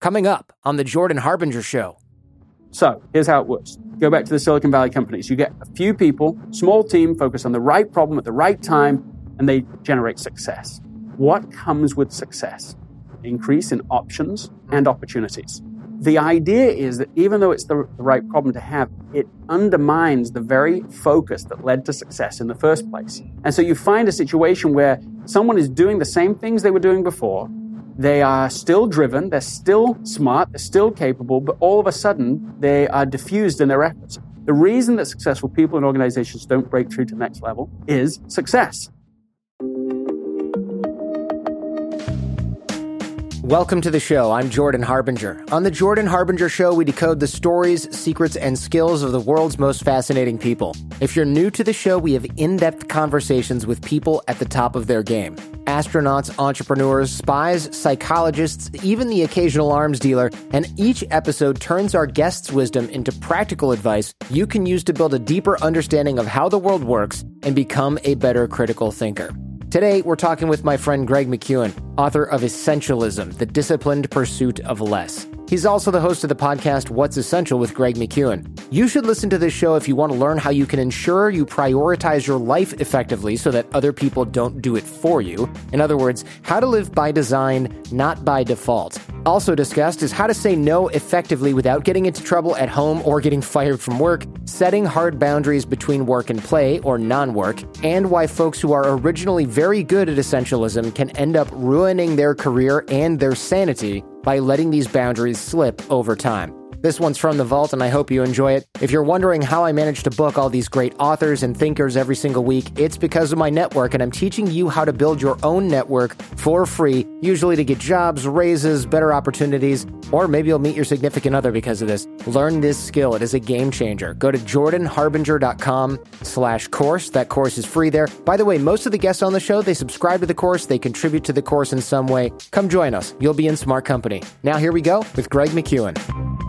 Coming up on The Jordan Harbinger Show. So here's how it works. Go back to the Silicon Valley companies. You get a few people, small team, focus on the right problem at the right time, and they generate success. What comes with success? Increase in options and opportunities. The idea is that even though it's the right problem to have, it undermines the very focus that led to success in the first place. And so you find a situation where someone is doing the same things they were doing before. They are still driven, they're still smart, they're still capable, but all of a sudden they are diffused in their efforts. The reason that successful people and organizations don't break through to the next level is success. Welcome to the show. I'm Jordan Harbinger. On The Jordan Harbinger Show, we decode the stories, secrets, and skills of the world's most fascinating people. If you're new to the show, we have in-depth conversations with people at the top of their game. Astronauts, entrepreneurs, spies, psychologists, even the occasional arms dealer, and each episode turns our guests' wisdom into practical advice you can use to build a deeper understanding of how the world works and become a better critical thinker. Today, we're talking with my friend Greg McKeown, author of Essentialism, The Disciplined Pursuit of Less. He's also the host of the podcast, What's Essential with Greg McKeown. You should listen to this show if you want to learn how you can ensure you prioritize your life effectively so that other people don't do it for you. In other words, how to live by design, not by default. Also discussed is how to say no effectively without getting into trouble at home or getting fired from work, setting hard boundaries between work and play or non-work, and why folks who are originally very good at essentialism can end up ruining their career and their sanity by letting these boundaries slip over time. This one's from the vault, and I hope you enjoy it. If you're wondering how I manage to book all these great authors and thinkers every single week, it's because of my network, and I'm teaching you how to build your own network for free, usually to get jobs, raises, better opportunities, or maybe you'll meet your significant other because of this. Learn this skill. It is a game changer. Go to jordanharbinger.com/course. That course is free there. By the way, most of the guests on the show, they subscribe to the course. They contribute to the course in some way. Come join us. You'll be in smart company. Now here we go with Greg McKeown.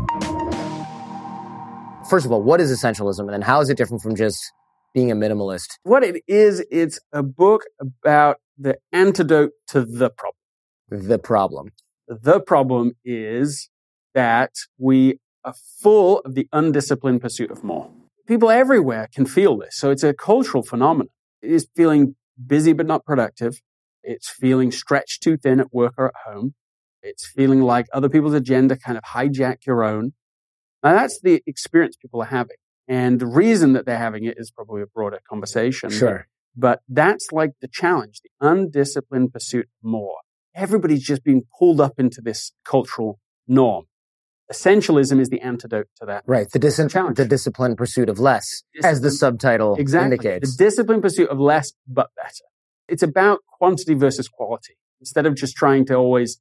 First of all, what is essentialism, and then how is it different from just being a minimalist? What it is, it's a book about the antidote to the problem. The problem. The problem is that we are full of the undisciplined pursuit of more. People everywhere can feel this. So it's a cultural phenomenon. It is feeling busy but not productive. It's feeling stretched too thin at work or at home. It's feeling like other people's agenda kind of hijack your own. Now, that's the experience people are having. And the reason that they're having it is probably a broader conversation. Sure. But that's like the challenge, the undisciplined pursuit of more. Everybody's just being pulled up into this cultural norm. Essentialism is the antidote to that. Right. The disciplined pursuit of less, as the subtitle indicates. The disciplined pursuit of less, but better. It's about quantity versus quality. Instead of just trying to always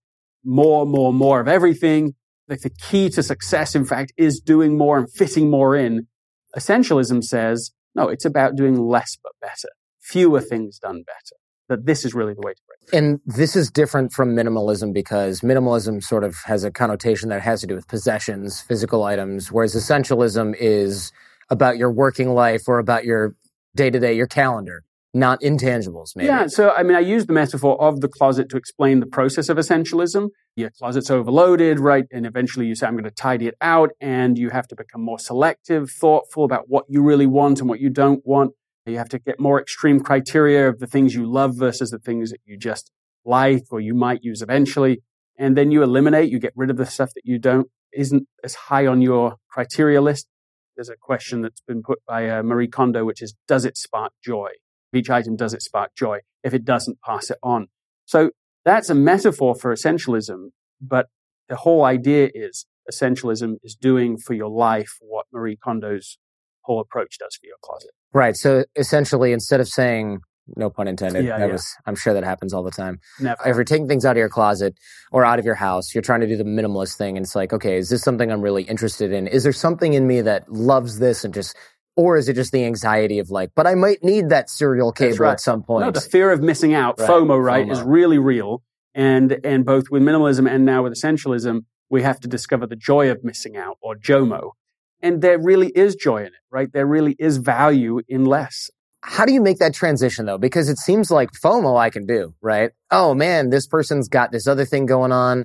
more of everything, like the key to success, in fact, is doing more and fitting more in. Essentialism says, no, it's about doing less but better. Fewer things done better. That this is really the way to break. And this is different from minimalism because minimalism sort of has a connotation that has to do with possessions, physical items, whereas essentialism is about your working life or about your day-to-day, your calendar. Not intangibles, maybe. Yeah, so I use the metaphor of the closet to explain the process of essentialism. Your closet's overloaded, right? And eventually you say, I'm going to tidy it out, and you have to become more selective, thoughtful about what you really want and what you don't want. You have to get more extreme criteria of the things you love versus the things that you just like or you might use eventually. And then you eliminate, you get rid of the stuff that isn't as high on your criteria list. There's a question that's been put by Marie Kondo, which is, does it spark joy? Each item, does it spark joy? If it doesn't, pass it on. So that's a metaphor for essentialism, but the whole idea is essentialism is doing for your life what Marie Kondo's whole approach does for your closet. Right. So essentially, instead of saying, no pun intended, I'm sure that happens all the time. Never. If you're taking things out of your closet or out of your house, you're trying to do the minimalist thing, and it's like, okay, is this something I'm really interested in? Is there something in me that loves this and just... Or is it just the anxiety of like, but I might need that serial cable at some point? No, the fear of missing out, FOMO, is really real. And both with minimalism and now with essentialism, we have to discover the joy of missing out, or JOMO. And there really is joy in it, right? There really is value in less. How do you make that transition though? Because it seems like FOMO I can do, right? Oh man, this person's got this other thing going on.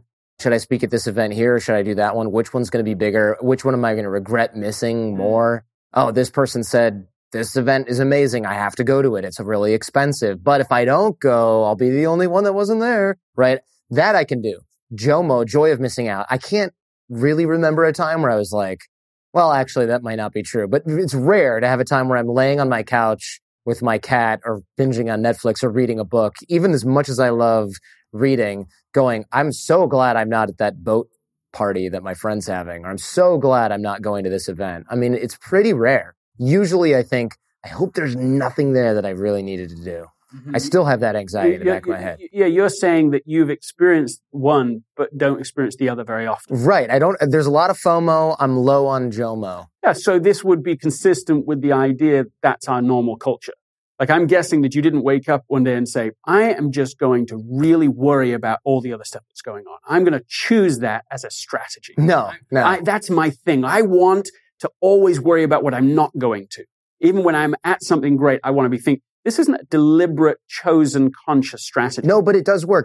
should I speak at this event here? Or should I do that one? Which one's going to be bigger? Which one am I going to regret missing more? Oh, this person said this event is amazing. I have to go to it. It's really expensive. But if I don't go, I'll be the only one that wasn't there, right? That I can do. JOMO, joy of missing out. I can't really remember a time where I was like, well, actually, that might not be true. But it's rare to have a time where I'm laying on my couch with my cat or binging on Netflix or reading a book, even as much as I love reading, going, I'm so glad I'm not at that boat party that my friend's having, or I'm so glad I'm not going to this event. I mean, it's pretty rare. Usually I think, I hope there's nothing there that I really needed to do. I still have that anxiety in the back of my head. Yeah, you're saying that you've experienced one, but don't experience the other very often. Right. There's a lot of FOMO. I'm low on JOMO. Yeah, so this would be consistent with the idea that's our normal culture. Like, I'm guessing that you didn't wake up one day and say, I am just going to really worry about all the other stuff that's going on. I'm going to choose that as a strategy. No. That's my thing. I want to always worry about what I'm not going to. Even when I'm at something great, I want to be thinking, this isn't a deliberate, chosen, conscious strategy. No, but it does work.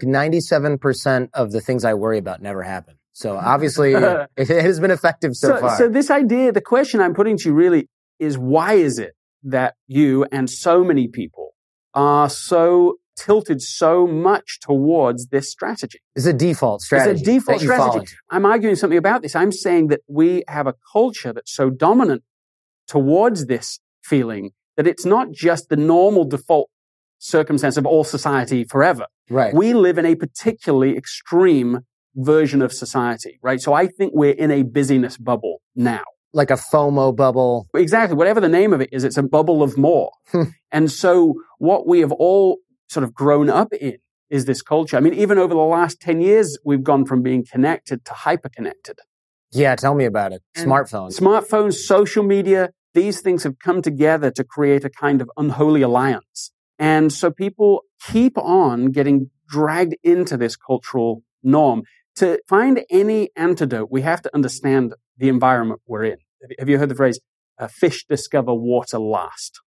97% of the things I worry about never happen. So obviously, it has been effective so far. So this idea, the question I'm putting to you really is, why is it that you and so many people are so tilted so much towards this strategy? It's a default strategy. It's a default strategy. I'm arguing something about this. I'm saying that we have a culture that's so dominant towards this feeling that it's not just the normal default circumstance of all society forever. Right. We live in a particularly extreme version of society, right? So I think we're in a busyness bubble now. Like a FOMO bubble. Exactly. Whatever the name of it is, it's a bubble of more. And so what we have all sort of grown up in is this culture. I mean, even over the last 10 years, we've gone from being connected to hyper-connected. Yeah, tell me about it. Smartphones, social media, these things have come together to create a kind of unholy alliance. And so people keep on getting dragged into this cultural norm. To find any antidote, we have to understand the environment we're in. Have you heard the phrase, fish discover water last?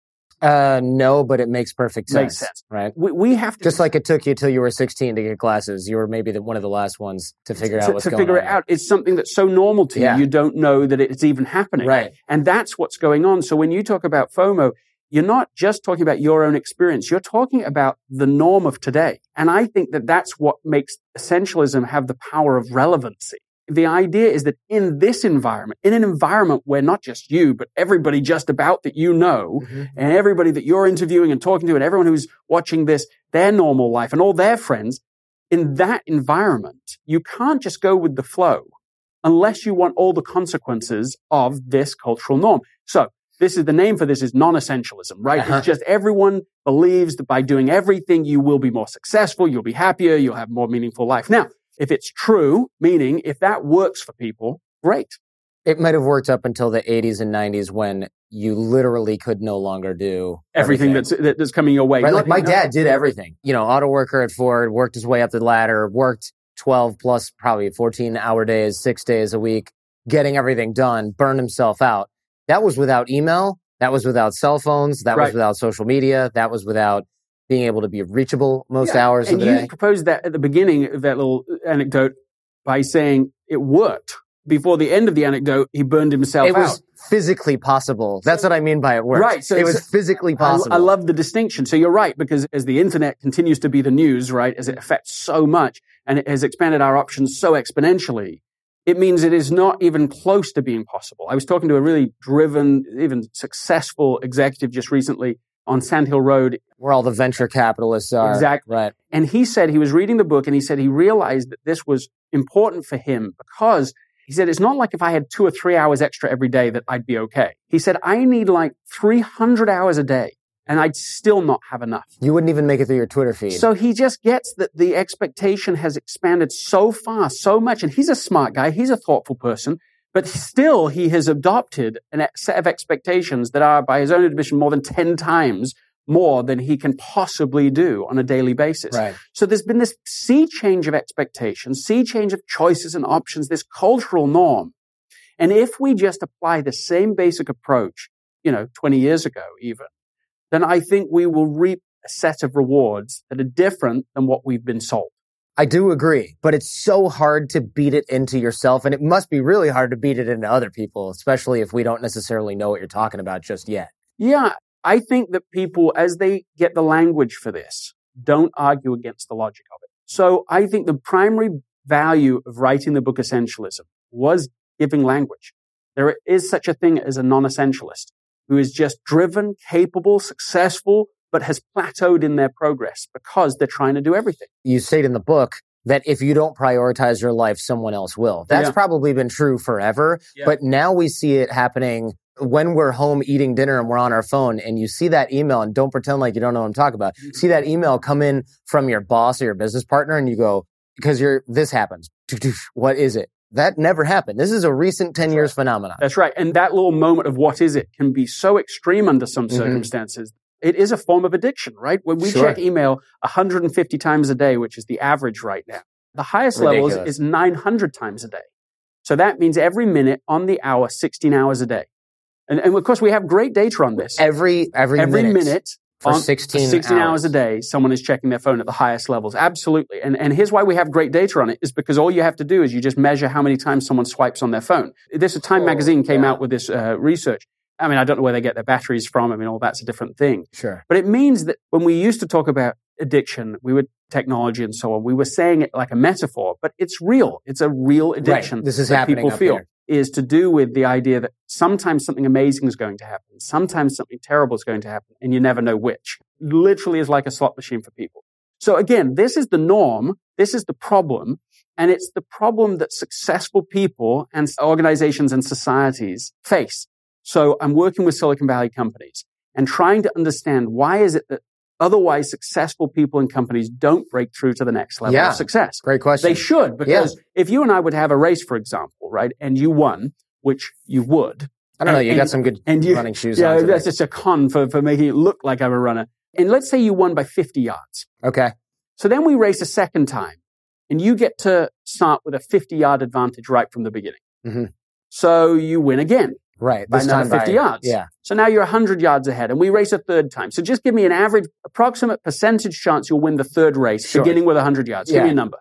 No, but it makes perfect sense. Makes sense. Right? We have to... Just like it took you till you were 16 to get glasses. You were maybe one of the last ones to figure out what's going on. To figure it out. It's something that's so normal to you, you don't know that it's even happening. Right. And that's what's going on. So when you talk about FOMO, you're not just talking about your own experience. You're talking about the norm of today. And I think that that's what makes essentialism have the power of relevancy. The idea is that in this environment, in an environment where not just you, but everybody just about that you know, and everybody that you're interviewing and talking to, and everyone who's watching this, their normal life and all their friends, in that environment, you can't just go with the flow unless you want all the consequences of this cultural norm. So this is the name for this is non-essentialism, right? It's just everyone believes that by doing everything, you will be more successful, you'll be happier, you'll have more meaningful life. Now, if it's true, meaning if that works for people, great. It might have worked up until the 80s and 90s when you literally could no longer do everything that's coming your way. Right? Like my dad did everything. You know, auto worker at Ford, worked his way up the ladder, worked 12 plus probably 14-hour days, 6 days a week, getting everything done, burned himself out. That was without email. That was without cell phones. That was without social media. That was without being able to be reachable most hours of the day. And you proposed that at the beginning of that little anecdote by saying it worked. Before the end of the anecdote, he burned himself out. It was physically possible. That's what I mean by it worked. Right. So it was physically possible. I love the distinction. So you're right, because as the internet continues to be the news, right, as it affects so much and it has expanded our options so exponentially, it means it is not even close to being possible. I was talking to a really driven, even successful executive just recently on Sand Hill Road. Where all the venture capitalists are. Exactly. Right. And he said he was reading the book and he said he realized that this was important for him because he said, it's not like if I had 2 or 3 hours extra every day that I'd be okay. He said, I need like 300 hours a day and I'd still not have enough. You wouldn't even make it through your Twitter feed. So he just gets that the expectation has expanded so fast, so much. And he's a smart guy. He's a thoughtful person. But still, he has adopted a set of expectations that are, by his own admission, more than 10 times more than he can possibly do on a daily basis. Right. So there's been this sea change of expectations, sea change of choices and options, this cultural norm. And if we just apply the same basic approach, 20 years ago even, then I think we will reap a set of rewards that are different than what we've been sold. I do agree, but it's so hard to beat it into yourself, and it must be really hard to beat it into other people, especially if we don't necessarily know what you're talking about just yet. Yeah, I think that people, as they get the language for this, don't argue against the logic of it. So I think the primary value of writing the book Essentialism was giving language. There is such a thing as a non-essentialist who is just driven, capable, successful, but has plateaued in their progress because they're trying to do everything. You state in the book that if you don't prioritize your life, someone else will. That's probably been true forever, but now we see it happening when we're home eating dinner and we're on our phone and you see that email, and don't pretend like you don't know what I'm talking about. See that email come in from your boss or your business partner and you go, because this happens. What is it? That never happened. This is a recent 10 years phenomenon. That's right. And that little moment of what is it can be so extreme under some circumstances. It is a form of addiction, right? When we check email 150 times a day, which is the average right now, the highest levels is 900 times a day. So that means every minute on the hour, 16 hours a day. And of course, we have great data on this. Every minute for 16 hours a day, someone is checking their phone at the highest levels. Absolutely. And here's why we have great data on it, is because all you have to do is you just measure how many times someone swipes on their phone. Time magazine came out with this research. I mean, I don't know where they get their batteries from. I mean, all that's a different thing. Sure. But it means that when we used to talk about addiction, technology and so on, we were saying it like a metaphor, but it's real. It's a real addiction. Right. This is happening people feel. There. Is to do with the idea that sometimes something amazing is going to happen, sometimes something terrible is going to happen, and you never know which. Literally is like a slot machine for people. So again, this is the norm, this is the problem, and it's the problem that successful people and organizations and societies face. So I'm working with Silicon Valley companies and trying to understand why is it that otherwise successful people and companies don't break through to the next level of success. Great question. They should, because if you and I would have a race, for example, right, and you won, which you would. I don't know, you got some good running shoes on. Yeah, that's just a con for making it look like I'm a runner. And let's say you won by 50 yards. Okay. So then we race a second time, and you get to start with a 50-yard advantage right from the beginning. Mm-hmm. So you win again. Right. By another 50 yards. Yeah. So now you're 100 yards ahead, and we race a third time. So just give me an average, approximate percentage chance you'll win the third race, beginning with 100 yards. Give me a number.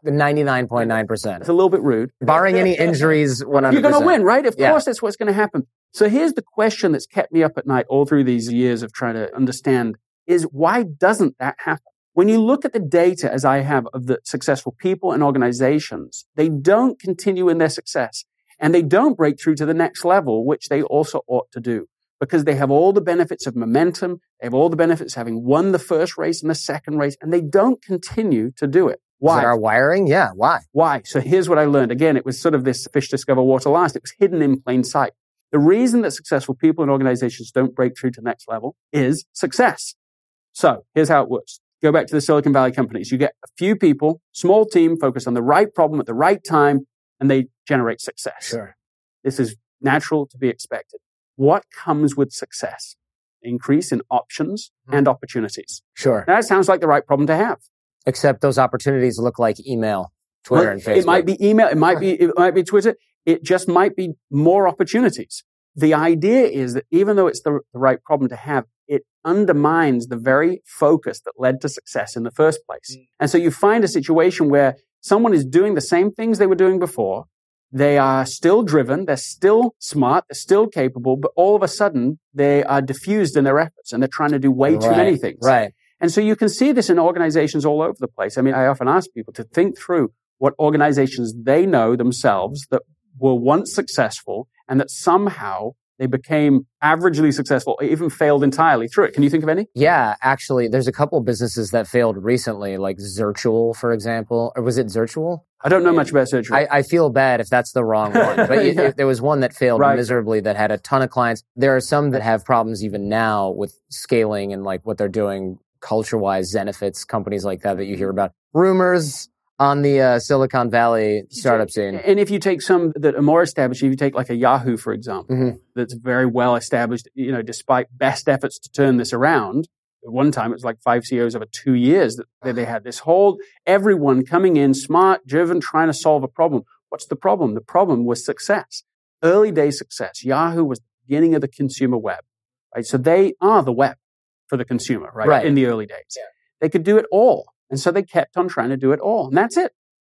99.9%. It's a little bit rude. Barring any injuries, 100%. You're going to win, right? Of course, that's what's going to happen. So here's the question that's kept me up at night all through these years of trying to understand is why doesn't that happen? When you look at the data, as I have, of the successful people and organizations, they don't continue in their success. And they don't break through to the next level, which they also ought to do, because they have all the benefits of momentum. They have all the benefits of having won the first race and the second race, and they don't continue to do it. Why? Is it our wiring? Yeah. Why? Why? So here's what I learned. Again, it was sort of this fish discover water last. It was hidden in plain sight. The reason that successful people and organizations don't break through to the next level is success. So here's how it works. Go back to the Silicon Valley companies. You get a few people, small team, focused on the right problem at the right time, and they generate success. Sure. This is natural to be expected. What comes with success? Increase in options and opportunities. Sure. That sounds like the right problem to have. Except those opportunities look like email, Twitter, and Facebook. It might be email. It might be Twitter. It just might be more opportunities. The idea is that even though it's the right problem to have, it undermines the very focus that led to success in the first place. And so you find a situation where someone is doing the same things they were doing before. They are still driven. They're still smart. They're still capable. But all of a sudden, they are diffused in their efforts and they're trying to do way too many things. Right. And so you can see this in organizations all over the place. I mean, I often ask people to think through what organizations they know themselves that were once successful and that somehow they became averagely successful or even failed entirely through it. Can you think of any? Yeah, actually, there's a couple of businesses that failed recently, like Zirtual, for example. Or was it Zirtual? I don't know much about Zirtual. I feel bad if that's the wrong one. But there was one that failed miserably that had a ton of clients. There are some that have problems even now with scaling and like what they're doing culture-wise, Zenefits, companies like that you hear about. Rumors on the Silicon Valley startup scene. And if you take some that are more established, if you take like a Yahoo, for example, that's very well established, despite best efforts to turn this around, at one time it was like 5 CEOs over 2 years that they had this whole, everyone coming in, smart, driven, trying to solve a problem. What's the problem? The problem was success. Early day success. Yahoo was the beginning of the consumer web, right? So they are the web for the consumer, right? In the early days. Yeah. They could do it all. And so they kept on trying to do it all. And that's it.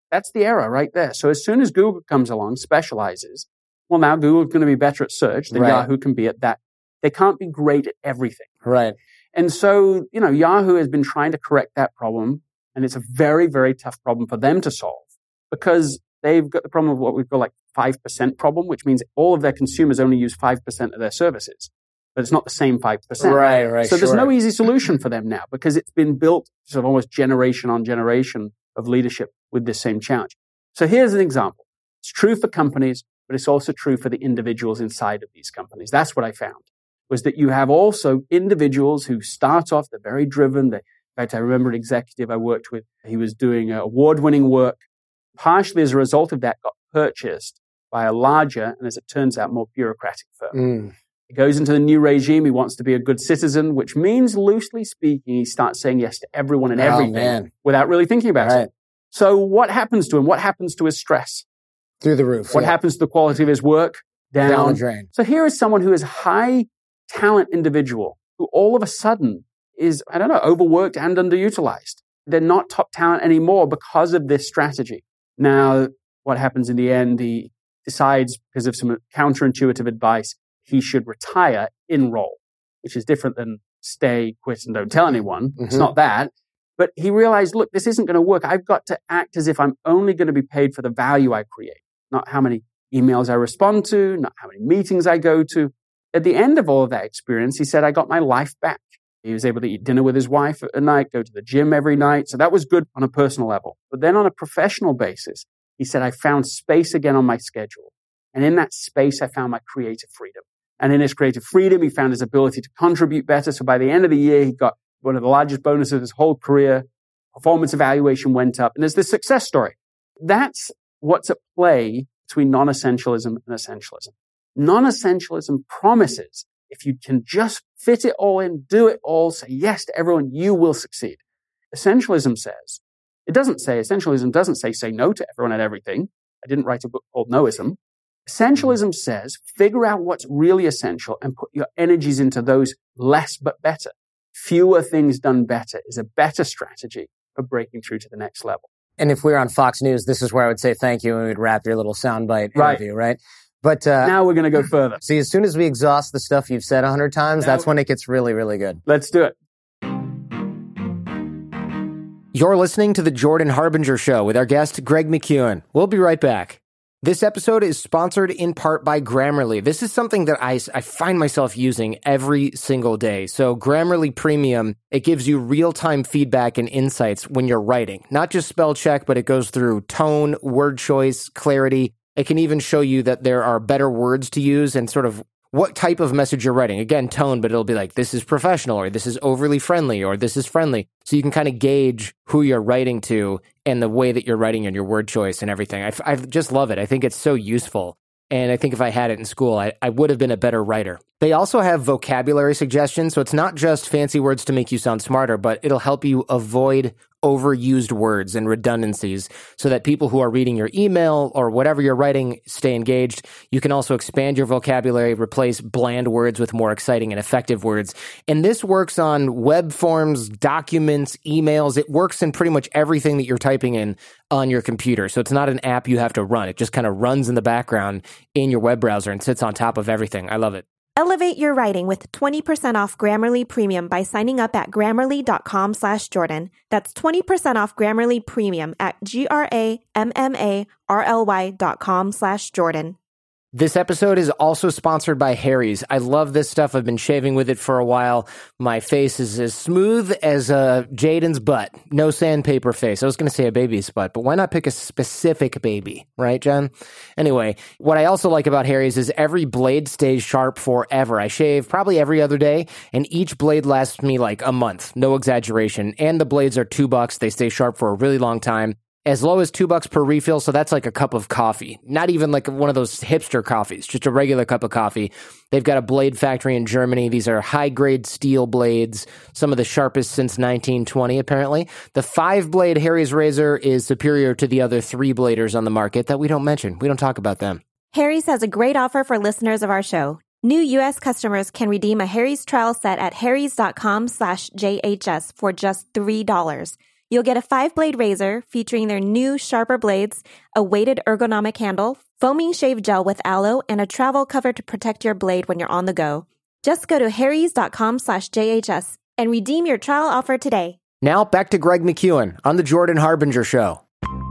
That's the error right there. So as soon as Google comes along, specializes, well, now Google's going to be better at search than Yahoo can be at that. They can't be great at everything. Right. And so, Yahoo has been trying to correct that problem, and it's a very, very tough problem for them to solve because they've got the problem of what we've got like 5% problem, which means all of their consumers only use 5% of their services. But it's not the same 5%. Right. So there's no easy solution for them now because it's been built sort of almost generation on generation of leadership with this same challenge. So here's an example. It's true for companies, but it's also true for the individuals inside of these companies. That's what I found, was that you have also individuals who start off, they're very driven. In fact, I remember an executive I worked with, he was doing award-winning work. Partially as a result of that, got purchased by a larger, and as it turns out, more bureaucratic firm. He goes into the new regime. He wants to be a good citizen, which means, loosely speaking, he starts saying yes to everyone and everything without really thinking about it. So what happens to him? What happens to his stress? Through the roof. What happens to the quality of his work? Down the drain. So here is someone who is a high talent individual who all of a sudden is, overworked and underutilized. They're not top talent anymore because of this strategy. Now, what happens in the end? He decides, because of some counterintuitive advice, he should retire in role, which is different than stay, quit, and don't tell anyone. It's not that. But he realized, look, this isn't going to work. I've got to act as if I'm only going to be paid for the value I create, not how many emails I respond to, not how many meetings I go to. At the end of all of that experience, he said, I got my life back. He was able to eat dinner with his wife at night, go to the gym every night. So that was good on a personal level. But then on a professional basis, he said, I found space again on my schedule. And in that space, I found my creative freedom. And in his creative freedom, he found his ability to contribute better. So by the end of the year, he got one of the largest bonuses of his whole career. Performance evaluation went up. And there's this success story. That's what's at play between non-essentialism and essentialism. Non-essentialism promises if you can just fit it all in, do it all, say yes to everyone, you will succeed. Essentialism doesn't say no to everyone and everything. I didn't write a book called Noism. Essentialism says, figure out what's really essential and put your energies into those less but better. Fewer things done better is a better strategy for breaking through to the next level. And if we were on Fox News, this is where I would say thank you and we'd wrap your little soundbite interview, right? But now we're going to go further. See, as soon as we exhaust the stuff you've said 100 times, that's when it gets really, really good. Let's do it. You're listening to The Jordan Harbinger Show with our guest, Greg McKeown. We'll be right back. This episode is sponsored in part by Grammarly. This is something that I find myself using every single day. So Grammarly Premium, it gives you real-time feedback and insights when you're writing. Not just spell check, but it goes through tone, word choice, clarity. It can even show you that there are better words to use and sort of what type of message you're writing. Again, tone, but it'll be like, this is professional, or this is overly friendly, or this is friendly. So you can kind of gauge who you're writing to and the way that you're writing and your word choice and everything. I just love it. I think it's so useful. And I think if I had it in school, I would have been a better writer. They also have vocabulary suggestions, so it's not just fancy words to make you sound smarter, but it'll help you avoid overused words and redundancies so that people who are reading your email or whatever you're writing stay engaged. You can also expand your vocabulary, replace bland words with more exciting and effective words. And this works on web forms, documents, emails. It works in pretty much everything that you're typing in on your computer. So it's not an app you have to run. It just kind of runs in the background in your web browser and sits on top of everything. I love it. Elevate your writing with 20% off Grammarly Premium by signing up at Grammarly.com/Jordan. That's 20% off Grammarly Premium at GRAMMARLY.com/Jordan. This episode is also sponsored by Harry's. I love this stuff. I've been shaving with it for a while. My face is as smooth as Jaden's butt. No sandpaper face. I was going to say a baby's butt, but why not pick a specific baby, right, Jen? Anyway, what I also like about Harry's is every blade stays sharp forever. I shave probably every other day, and each blade lasts me like a month. No exaggeration. And the blades are $2. They stay sharp for a really long time. As low as $2 per refill, so that's like a cup of coffee. Not even like one of those hipster coffees, just a regular cup of coffee. They've got a blade factory in Germany. These are high-grade steel blades, some of the sharpest since 1920, apparently. The 5-blade Harry's razor is superior to the other 3-bladers on the market that we don't mention. We don't talk about them. Harry's has a great offer for listeners of our show. New U.S. customers can redeem a Harry's trial set at harrys.com/JHS for just $3. You'll get a 5-blade razor featuring their new sharper blades, a weighted ergonomic handle, foaming shave gel with aloe, and a travel cover to protect your blade when you're on the go. Just go to harrys.com/JHS and redeem your trial offer today. Now back to Greg McKeown on the Jordan Harbinger Show.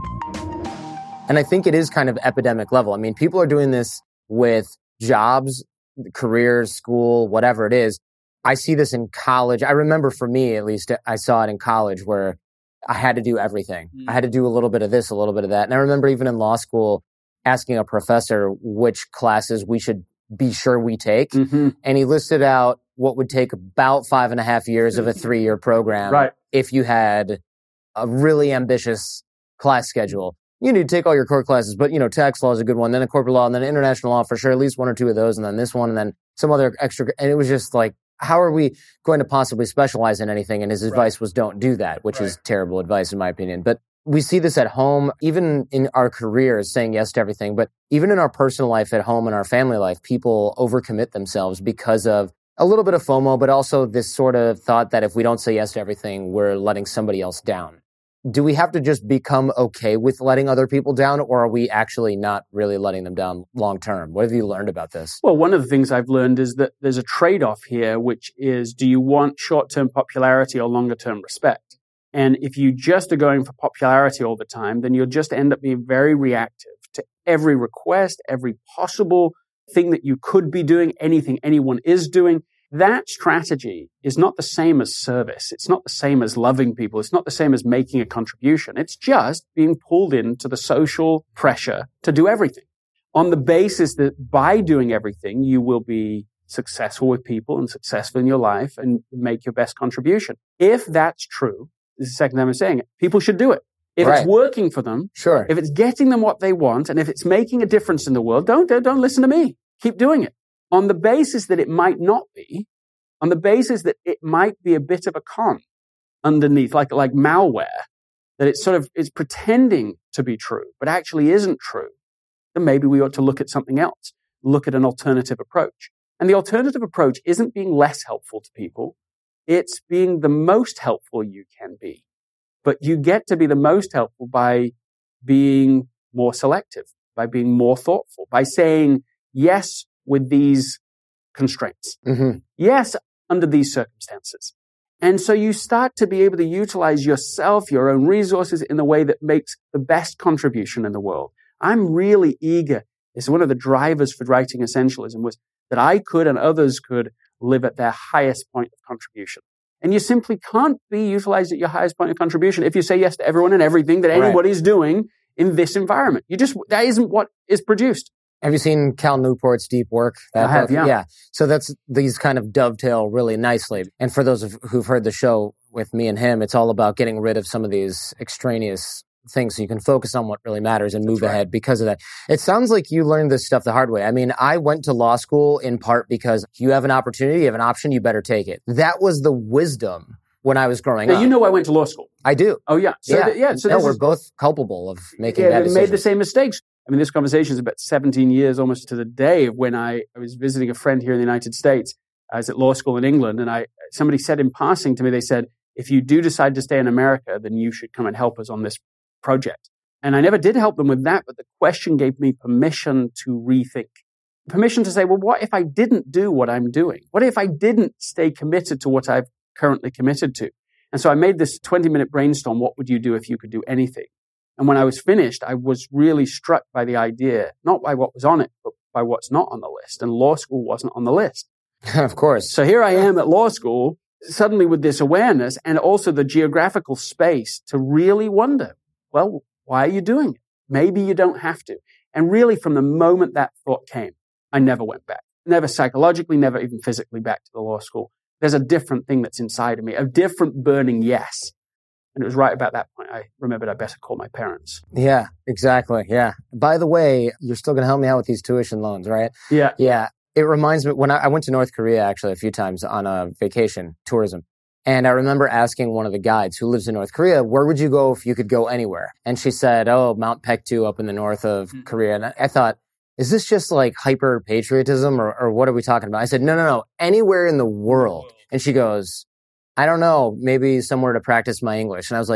And I think it is kind of epidemic level. I mean, people are doing this with jobs, careers, school, whatever it is. I see this in college. I remember for me, at least, I saw it in college where I had to do everything. I had to do a little bit of this, a little bit of that. And I remember even in law school asking a professor which classes we should be sure we take. And he listed out what would take about 5.5 years of a 3-year program if you had a really ambitious class schedule. You need to take all your core classes, but, tax law is a good one, then a corporate law, and then international law for sure, at least 1 or 2 of those, and then this one, and then some other extra. And it was just like, how are we going to possibly specialize in anything? And his advice was don't do that, which is terrible advice in my opinion. But we see this at home, even in our careers, saying yes to everything, but even in our personal life at home and our family life, people overcommit themselves because of a little bit of FOMO, but also this sort of thought that if we don't say yes to everything, we're letting somebody else down. Do we have to just become okay with letting other people down, or are we actually not really letting them down long term? What have you learned about this? Well, one of the things I've learned is that there's a trade-off here, which is, do you want short-term popularity or longer-term respect? And if you just are going for popularity all the time, then you'll just end up being very reactive to every request, every possible thing that you could be doing, anything anyone is doing. That strategy is not the same as service. It's not the same as loving people. It's not the same as making a contribution. It's just being pulled into the social pressure to do everything on the basis that by doing everything, you will be successful with people and successful in your life and make your best contribution. If that's true, this is the second time I'm saying it, people should do it. If it's working for them, if it's getting them what they want, and if it's making a difference in the world, don't listen to me. Keep doing it. On the basis that it might not be, on the basis that it might be a bit of a con underneath, like malware, that it's pretending to be true, but actually isn't true, then maybe we ought to look at something else, look at an alternative approach. And the alternative approach isn't being less helpful to people. It's being the most helpful you can be. But you get to be the most helpful by being more selective, by being more thoughtful, by saying yes with these constraints. Yes, under these circumstances. And so you start to be able to utilize yourself, your own resources in a way that makes the best contribution in the world. I'm really eager. It's one of the drivers for writing Essentialism was that I could and others could live at their highest point of contribution. And you simply can't be utilized at your highest point of contribution if you say yes to everyone and everything that anybody's doing in this environment. That isn't what is produced. Have you seen Cal Newport's Deep Work? I have, yeah. So these kind of dovetail really nicely. And for those who've heard the show with me and him, it's all about getting rid of some of these extraneous things so you can focus on what really matters and move ahead because of that. It sounds like you learned this stuff the hard way. I mean, I went to law school in part because you have an opportunity, you have an option, you better take it. That was the wisdom when I was growing up. You know I went to law school. I do. Oh, yeah. So we're both culpable of making bad decisions. We made the same mistakes. I mean, this conversation is about 17 years almost to the day of when I was visiting a friend here in the United States. I was at law school in England, and somebody said in passing to me, they said, if you do decide to stay in America, then you should come and help us on this project. And I never did help them with that, but the question gave me permission to rethink. Permission to say, well, what if I didn't do what I'm doing? What if I didn't stay committed to what I've currently committed to? And so I made this 20-minute brainstorm. What would you do if you could do anything? And when I was finished, I was really struck by the idea, not by what was on it, but by what's not on the list. And law school wasn't on the list. Of course. So here I am at law school, suddenly with this awareness and also the geographical space to really wonder, well, why are you doing it? Maybe you don't have to. And really from the moment that thought came, I never went back. Never psychologically, never even physically back to the law school. There's a different thing that's inside of me, a different burning yes. And it was right about that point I remembered I better call my parents. Yeah, exactly. Yeah. By the way, you're still going to help me out with these tuition loans, right? Yeah. Yeah. It reminds me, when I went to North Korea actually a few times on a vacation, tourism. And I remember asking one of the guides who lives in North Korea, where would you go if you could go anywhere? And she said, Mount Paektu up in the north of Korea. And I thought, is this just like hyper patriotism or what are we talking about? I said, no, anywhere in the world. And she goes, I don't know, maybe somewhere to practice my English. And I was like,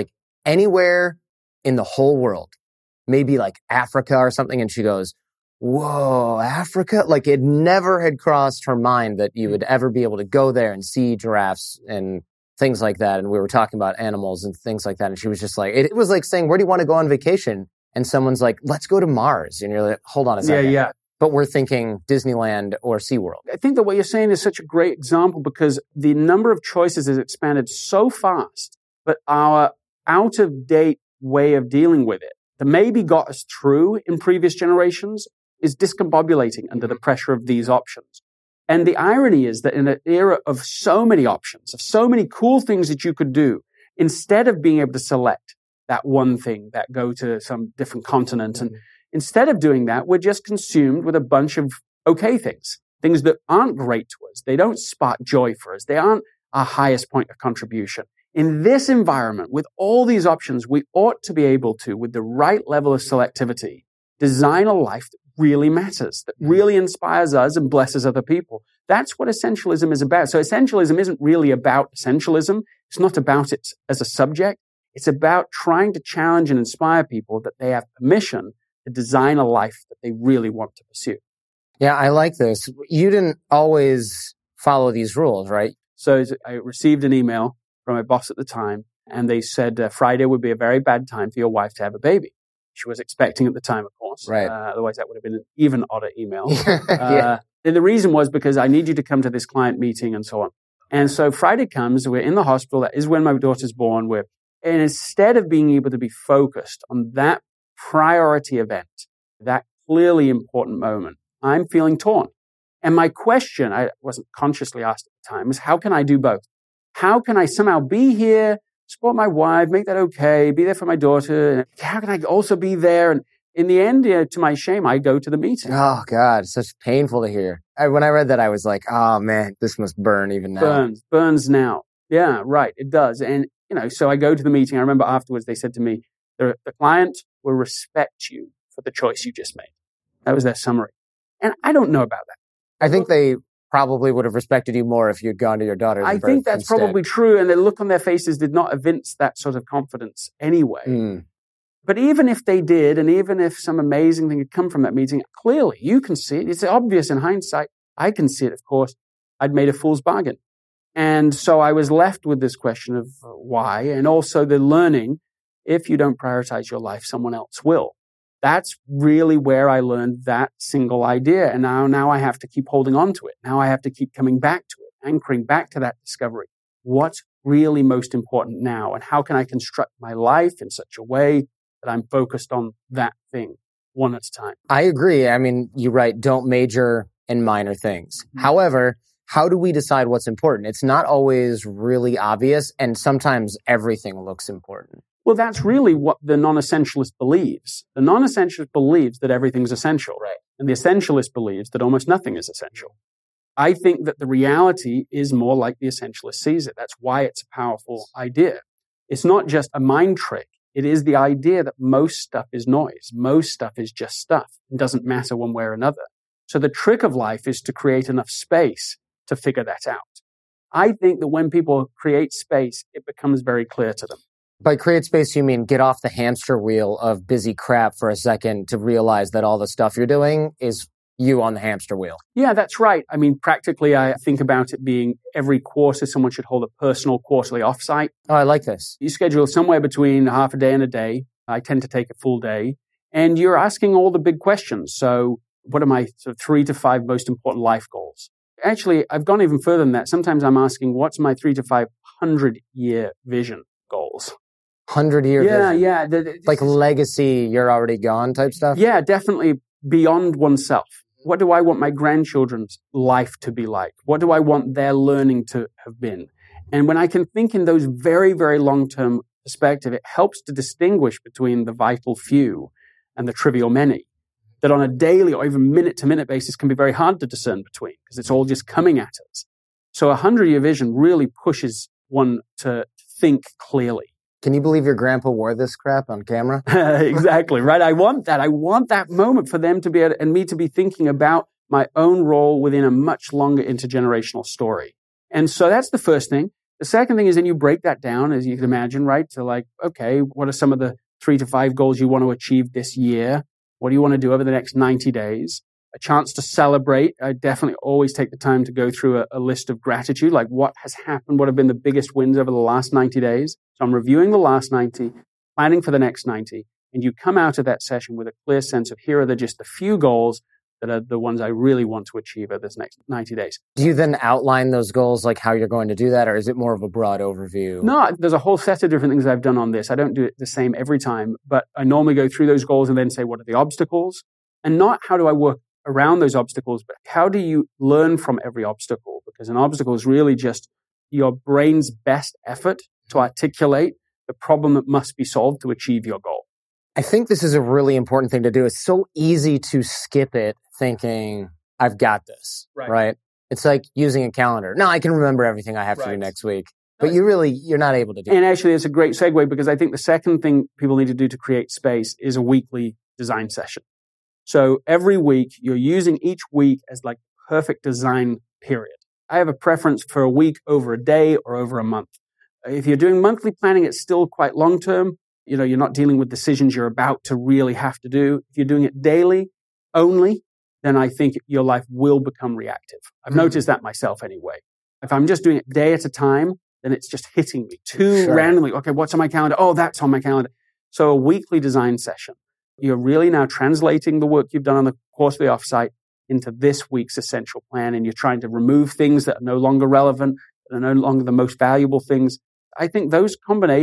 anywhere in the whole world, maybe like Africa or something. And she goes, whoa, Africa? Like it never had crossed her mind that you would ever be able to go there and see giraffes and things like that. And we were talking about animals and things like that. And she was just like, it was like saying, where do you want to go on vacation? And someone's like, let's go to Mars. And you're like, hold on a second. Yeah. But we're thinking Disneyland or SeaWorld. I think that what you're saying is such a great example because the number of choices has expanded so fast, but our out-of-date way of dealing with it that maybe got us through in previous generations is discombobulating under the pressure of these options. And the irony is that in an era of so many options, of so many cool things that you could do, instead of being able to select that one thing that go to some different continent, and instead of doing that, we're just consumed with a bunch of okay things that aren't great to us. They don't spark joy for us. They aren't our highest point of contribution. In this environment, with all these options, we ought to be able to, with the right level of selectivity, design a life that really matters, that really inspires us and blesses other people. That's what essentialism is about. So essentialism isn't really about essentialism. It's not about it as a subject. It's about trying to challenge and inspire people that they have permission to design a life that they really want to pursue. Yeah, I like this. You didn't always follow these rules, right? So I received an email from my boss at the time, and they said Friday would be a very bad time for your wife to have a baby. She was expecting at the time, of course. Right. Otherwise, that would have been an even odder email. Yeah. And the reason was because I need you to come to this client meeting and so on. And so Friday comes, we're in the hospital. That is when my daughter's born. And instead of being able to be focused on that priority event, that clearly important moment, I'm feeling torn. And my question, I wasn't consciously asked at the time, is how can I do both? How can I somehow be here, support my wife, make that okay, be there for my daughter? And how can I also be there? And in the end, to my shame, I go to the meeting. Oh, God, such painful to hear. When I read that, I was like, oh, man, this must burn even now. Burns now. Yeah, right, it does. And, so I go to the meeting. I remember afterwards they said to me, the client will respect you for the choice you just made. That was their summary. And I don't know about that. I think they probably would have respected you more if you'd gone to your daughter's birth. I think that's instead. Probably true. And the look on their faces did not evince that sort of confidence anyway. But even if they did, and even if some amazing thing had come from that meeting, clearly you can see it. It's obvious in hindsight. I can see it, of course. I'd made a fool's bargain. And so I was left with this question of why, and also the learning, if you don't prioritize your life, someone else will. That's really where I learned that single idea. And now I have to keep holding on to it. Now I have to keep coming back to it, anchoring back to that discovery. What's really most important now? And how can I construct my life in such a way that I'm focused on that thing one at a time? I agree. I mean, you write, don't major in minor things. However, how do we decide what's important? It's not always really obvious, and sometimes everything looks important. Well, that's really what the non-essentialist believes. The non-essentialist believes that everything's essential. Right. And the essentialist believes that almost nothing is essential. I think that the reality is more like the essentialist sees it. That's why it's a powerful idea. It's not just a mind trick. It is the idea that most stuff is noise. Most stuff is just stuff. It doesn't matter one way or another. So the trick of life is to create enough space to figure that out. I think that when people create space, it becomes very clear to them. By create space, you mean get off the hamster wheel of busy crap for a second to realize that all the stuff you're doing is you on the hamster wheel. Yeah, that's right. I mean, practically, I think about it being every quarter, someone should hold a personal quarterly offsite. Oh, I like this. You schedule somewhere between half a day and a day. I tend to take a full day. And you're asking all the big questions. So what are my sort of 3 to 5 most important life goals? Actually, I've gone even further than that. Sometimes I'm asking, what's my 3 to 500 year vision goals? 100-year vision. Yeah. Like legacy, you're already gone type stuff? Yeah, definitely beyond oneself. What do I want my grandchildren's life to be like? What do I want their learning to have been? And when I can think in those very, very long-term perspective, it helps to distinguish between the vital few and the trivial many. That on a daily or even minute-to-minute basis can be very hard to discern between because it's all just coming at us. So a 100-year vision really pushes one to think clearly. Can you believe your grandpa wore this crap on camera? Exactly, right? I want that. I want that moment for them to be able, and me to be thinking about my own role within a much longer intergenerational story. And so that's the first thing. The second thing is then you break that down, as you can imagine, right? So like, okay, what are some of the 3 to 5 goals you want to achieve this year? What do you want to do over the next 90 days? A chance to celebrate. I definitely always take the time to go through a list of gratitude, like what has happened, what have been the biggest wins over the last 90 days. So I'm reviewing the last 90, planning for the next 90, and you come out of that session with a clear sense of here are just a few goals that are the ones I really want to achieve over this next 90 days. Do you then outline those goals, like how you're going to do that, or is it more of a broad overview? No, there's a whole set of different things I've done on this. I don't do it the same every time, but I normally go through those goals and then say, what are the obstacles? And not how do I work around those obstacles, but how do you learn from every obstacle? Because an obstacle is really just your brain's best effort to articulate the problem that must be solved to achieve your goal. I think this is a really important thing to do. It's so easy to skip it thinking, I've got this, right? It's like using a calendar. No, I can remember everything I have to do next week. But you're not able to do it. And actually, it's a great segue because I think the second thing people need to do to create space is a weekly design session. So every week, you're using each week as like perfect design period. I have a preference for a week over a day or over a month. If you're doing monthly planning, it's still quite long term. You're not dealing with decisions you're about to really have to do. If you're doing it daily only, then I think your life will become reactive. I've noticed that myself anyway. If I'm just doing it day at a time, then it's just hitting me too randomly. Okay, what's on my calendar? Oh, that's on my calendar. So a weekly design session. You're really now translating the work you've done on the quarterly offsite into this week's essential plan, and you're trying to remove things that are no longer relevant, that are no longer the most valuable things. I think those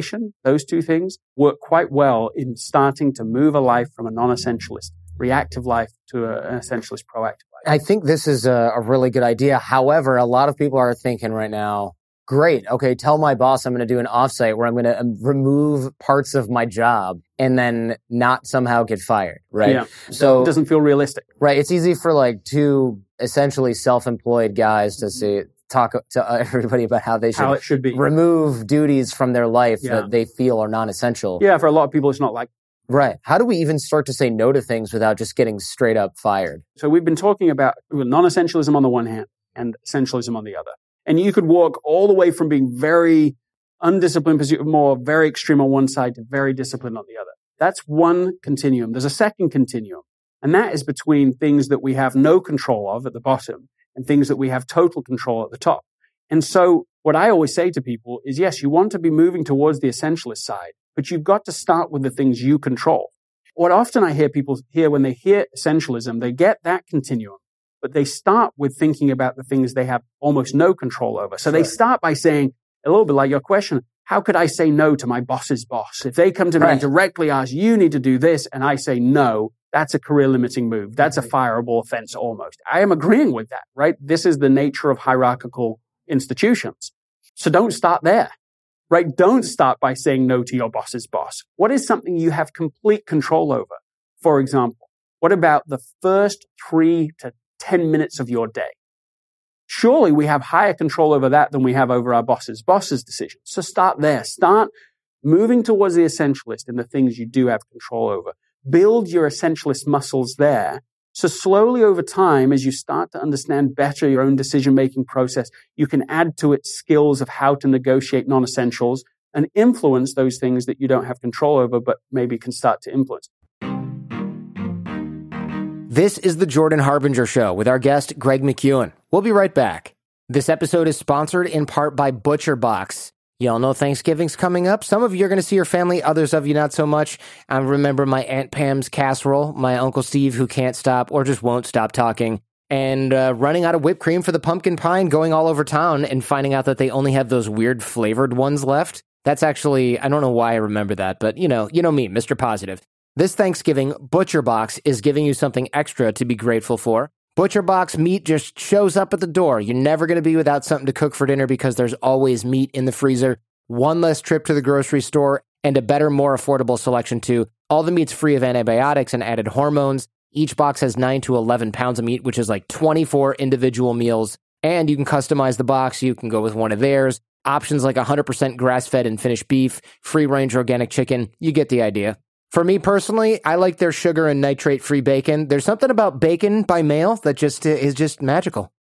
two things, work quite well in starting to move a life from a non-essentialist, reactive life to an essentialist, proactive life. I think this is a really good idea. However, a lot of people are thinking right now, great, okay, tell my boss I'm going to do an offsite where I'm going to remove parts of my job and then not somehow get fired, right? Yeah. So it doesn't feel realistic. Right. It's easy for like two essentially self-employed guys to talk to everybody about how it should be. Remove duties from their life that they feel are non-essential. Yeah, for a lot of people, it's not like. Right. How do we even start to say no to things without just getting straight up fired? So we've been talking about non-essentialism on the one hand and essentialism on the other. And you could walk all the way from being very undisciplined, pursuit of more, very extreme on one side to very disciplined on the other. That's one continuum. There's a second continuum. And that is between things that we have no control of at the bottom and things that we have total control at the top. And so what I always say to people is, yes, you want to be moving towards the essentialist side, but you've got to start with the things you control. What often I hear people hear when they hear essentialism, they get that continuum, but they start with thinking about the things they have almost no control over. So they start by saying, a little bit like your question, how could I say no to my boss's boss? If they come to me and directly ask, you need to do this, and I say no, that's a career limiting move. That's a fireable offense almost. I am agreeing with that, right? This is the nature of hierarchical institutions. So don't start there, right? Don't start by saying no to your boss's boss. What is something you have complete control over? For example, what about the first 3 to 10 minutes of your day? Surely we have higher control over that than we have over our boss's decisions. So start there. Start moving towards the essentialist in the things you do have control over. Build your essentialist muscles there. So slowly over time, as you start to understand better your own decision-making process, you can add to it skills of how to negotiate non-essentials and influence those things that you don't have control over, but maybe can start to influence. This is the Jordan Harbinger Show with our guest, Greg McKeown. We'll be right back. This episode is sponsored in part by ButcherBox. Y'all know Thanksgiving's coming up. Some of you are going to see your family, others of you not so much. I remember my Aunt Pam's casserole, my Uncle Steve who can't stop or just won't stop talking, and running out of whipped cream for the pumpkin pie and going all over town and finding out that they only have those weird flavored ones left. That's actually, I don't know why I remember that, but you know me, Mr. Positive. This Thanksgiving, ButcherBox is giving you something extra to be grateful for. ButcherBox meat just shows up at the door. You're never going to be without something to cook for dinner because there's always meat in the freezer. One less trip to the grocery store and a better, more affordable selection too. All the meat's free of antibiotics and added hormones. Each box has 9 to 11 pounds of meat, which is like 24 individual meals. And you can customize the box. You can go with one of theirs. Options like 100% grass-fed and finished beef, free-range organic chicken. You get the idea. For me personally, I like their sugar and nitrate-free bacon. There's something about bacon by mail that just is just magical.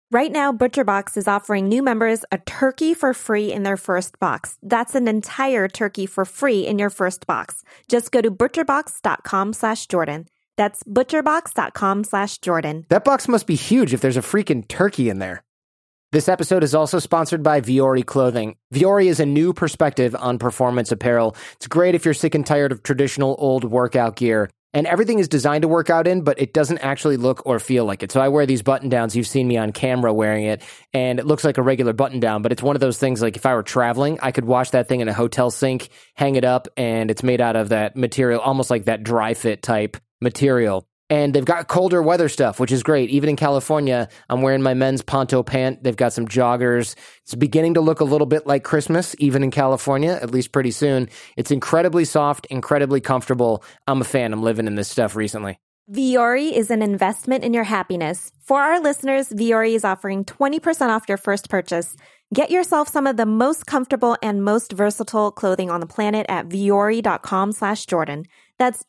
Right now, ButcherBox is offering new members a turkey for free in their first box. That's an entire turkey for free in your first box. Just go to butcherbox.com/Jordan. That's butcherbox.com/Jordan. That box must be huge if there's a freaking turkey in there. This episode is also sponsored by Vuori Clothing. Vuori is a new perspective on performance apparel. It's great if you're sick and tired of traditional old workout gear. And everything is designed to work out in, but it doesn't actually look or feel like it. So I wear these button downs. You've seen me on camera wearing it, and it looks like a regular button down, but it's one of those things like if I were traveling, I could wash that thing in a hotel sink, hang it up, and it's made out of that material, almost like that dry fit type material. And they've got colder weather stuff, which is great. Even in California, I'm wearing my men's Ponto pant. They've got some joggers. It's beginning to look a little bit like Christmas, even in California, at least pretty soon. It's incredibly soft, incredibly comfortable. I'm a fan. I'm living in this stuff recently. Vuori is an investment in your happiness. For our listeners, Vuori is offering 20% off your first purchase. Get yourself some of the most comfortable and most versatile clothing on the planet at vuori.com/Jordan. That's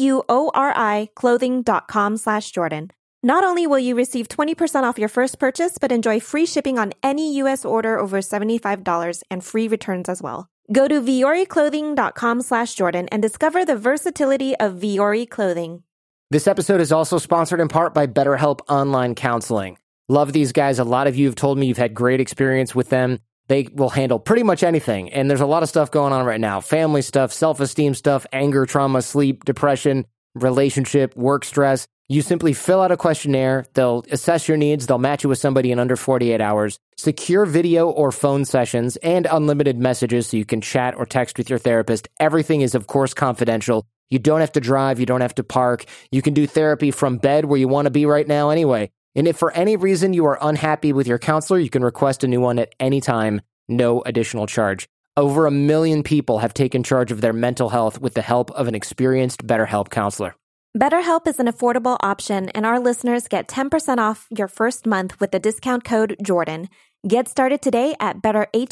VUORI clothing.com/Jordan. Not only will you receive 20% off your first purchase, but enjoy free shipping on any U.S. order over $75 and free returns as well. Go to vuoriclothing.com/Jordan and discover the versatility of Vuori clothing. This episode is also sponsored in part by BetterHelp Online Counseling. Love these guys. A lot of you have told me you've had great experience with them. They will handle pretty much anything. And there's a lot of stuff going on right now. Family stuff, self-esteem stuff, anger, trauma, sleep, depression, relationship, work stress. You simply fill out a questionnaire. They'll assess your needs. They'll match you with somebody in under 48 hours. Secure video or phone sessions and unlimited messages so you can chat or text with your therapist. Everything is, of course, confidential. You don't have to drive. You don't have to park. You can do therapy from bed where you want to be right now anyway. And if for any reason you are unhappy with your counselor, you can request a new one at any time, no additional charge. Over 1 million people have taken charge of their mental health with the help of an experienced BetterHelp counselor. BetterHelp is an affordable option, and our listeners get 10% off your first month with the discount code Jordan. Get started today at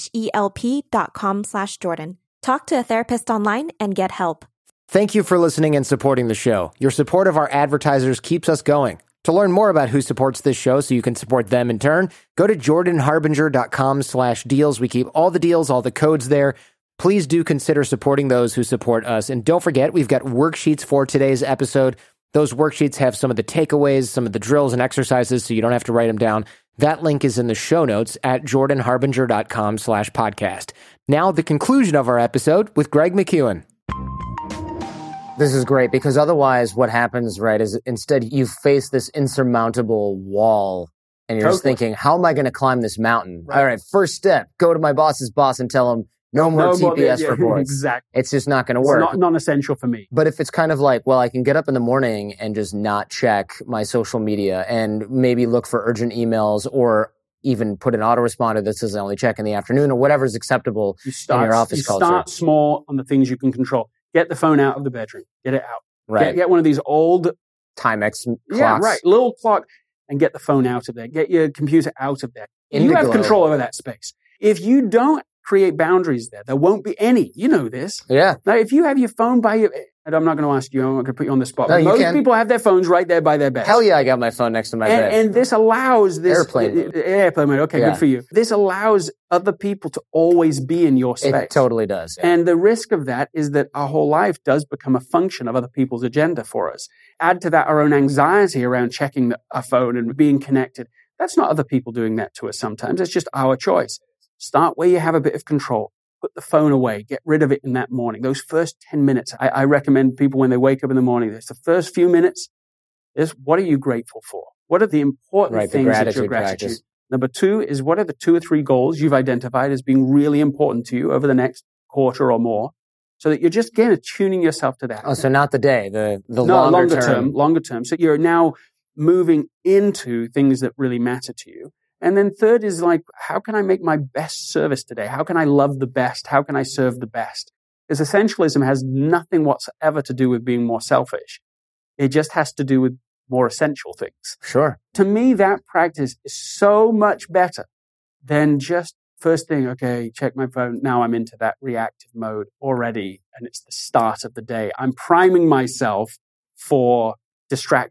betterhelp.com/Jordan. Talk to a therapist online and get help. Thank you for listening and supporting the show. Your support of our advertisers keeps us going. To learn more about who supports this show so you can support them in turn, go to jordanharbinger.com/deals. We keep all the deals, all the codes there. Please do consider supporting those who support us. And don't forget, we've got worksheets for today's episode. Those worksheets have some of the takeaways, some of the drills and exercises, so you don't have to write them down. That link is in the show notes at jordanharbinger.com/podcast. Now, the conclusion of our episode with Greg McKeown. This is great because otherwise what happens, right, is instead you face this insurmountable wall and you're just thinking, how am I going to climb this mountain? Right. All right, first step, go to my boss's boss and tell him no more TPS reports. Exactly. It's just not going to work. It's not non-essential for me. But if it's kind of like, well, I can get up in the morning and just not check my social media and maybe look for urgent emails or even put an autoresponder that says I only check in the afternoon or whatever is acceptable in your office culture. You start small on the things you can control. Get the phone out of the bedroom. Get it out. Right. Get one of these old Timex clocks. Yeah, right. Little clock and get the phone out of there. Get your computer out of there. You have control over that space. If you don't create boundaries there won't be any. You know this. Yeah. Now, if you have your phone by your... And I'm not going to ask you. I'm not going to put you on the spot. No, most people have their phones right there by their bed. Hell yeah, I got my phone next to my bed. And this allows this... Airplane mode. Okay, Yeah. good for you. This allows other people to always be in your space. It totally does. Yeah. And the risk of that is that our whole life does become a function of other people's agenda for us. Add to that our own anxiety around checking our phone and being connected. That's not other people doing that to us sometimes. It's just our choice. Start where you have a bit of control. Put the phone away. Get rid of it in that morning. Those first 10 minutes, I recommend people when they wake up in the morning, it's the first few minutes is what are you grateful for? What are the important things that you're gratitude? Practice. Number 2 is what are the 2 or 3 goals you've identified as being really important to you over the next quarter or more so that you're just, again, attuning yourself to that. Oh, so not the day, the no, longer term. Longer term. So you're now moving into things that really matter to you. And then third is like, how can I make my best service today? How can I love the best? How can I serve the best? Because essentialism has nothing whatsoever to do with being more selfish. It just has to do with more essential things. Sure. To me, that practice is so much better than just first thing, okay, check my phone. Now I'm into that reactive mode already. And it's the start of the day. I'm priming myself for distraction.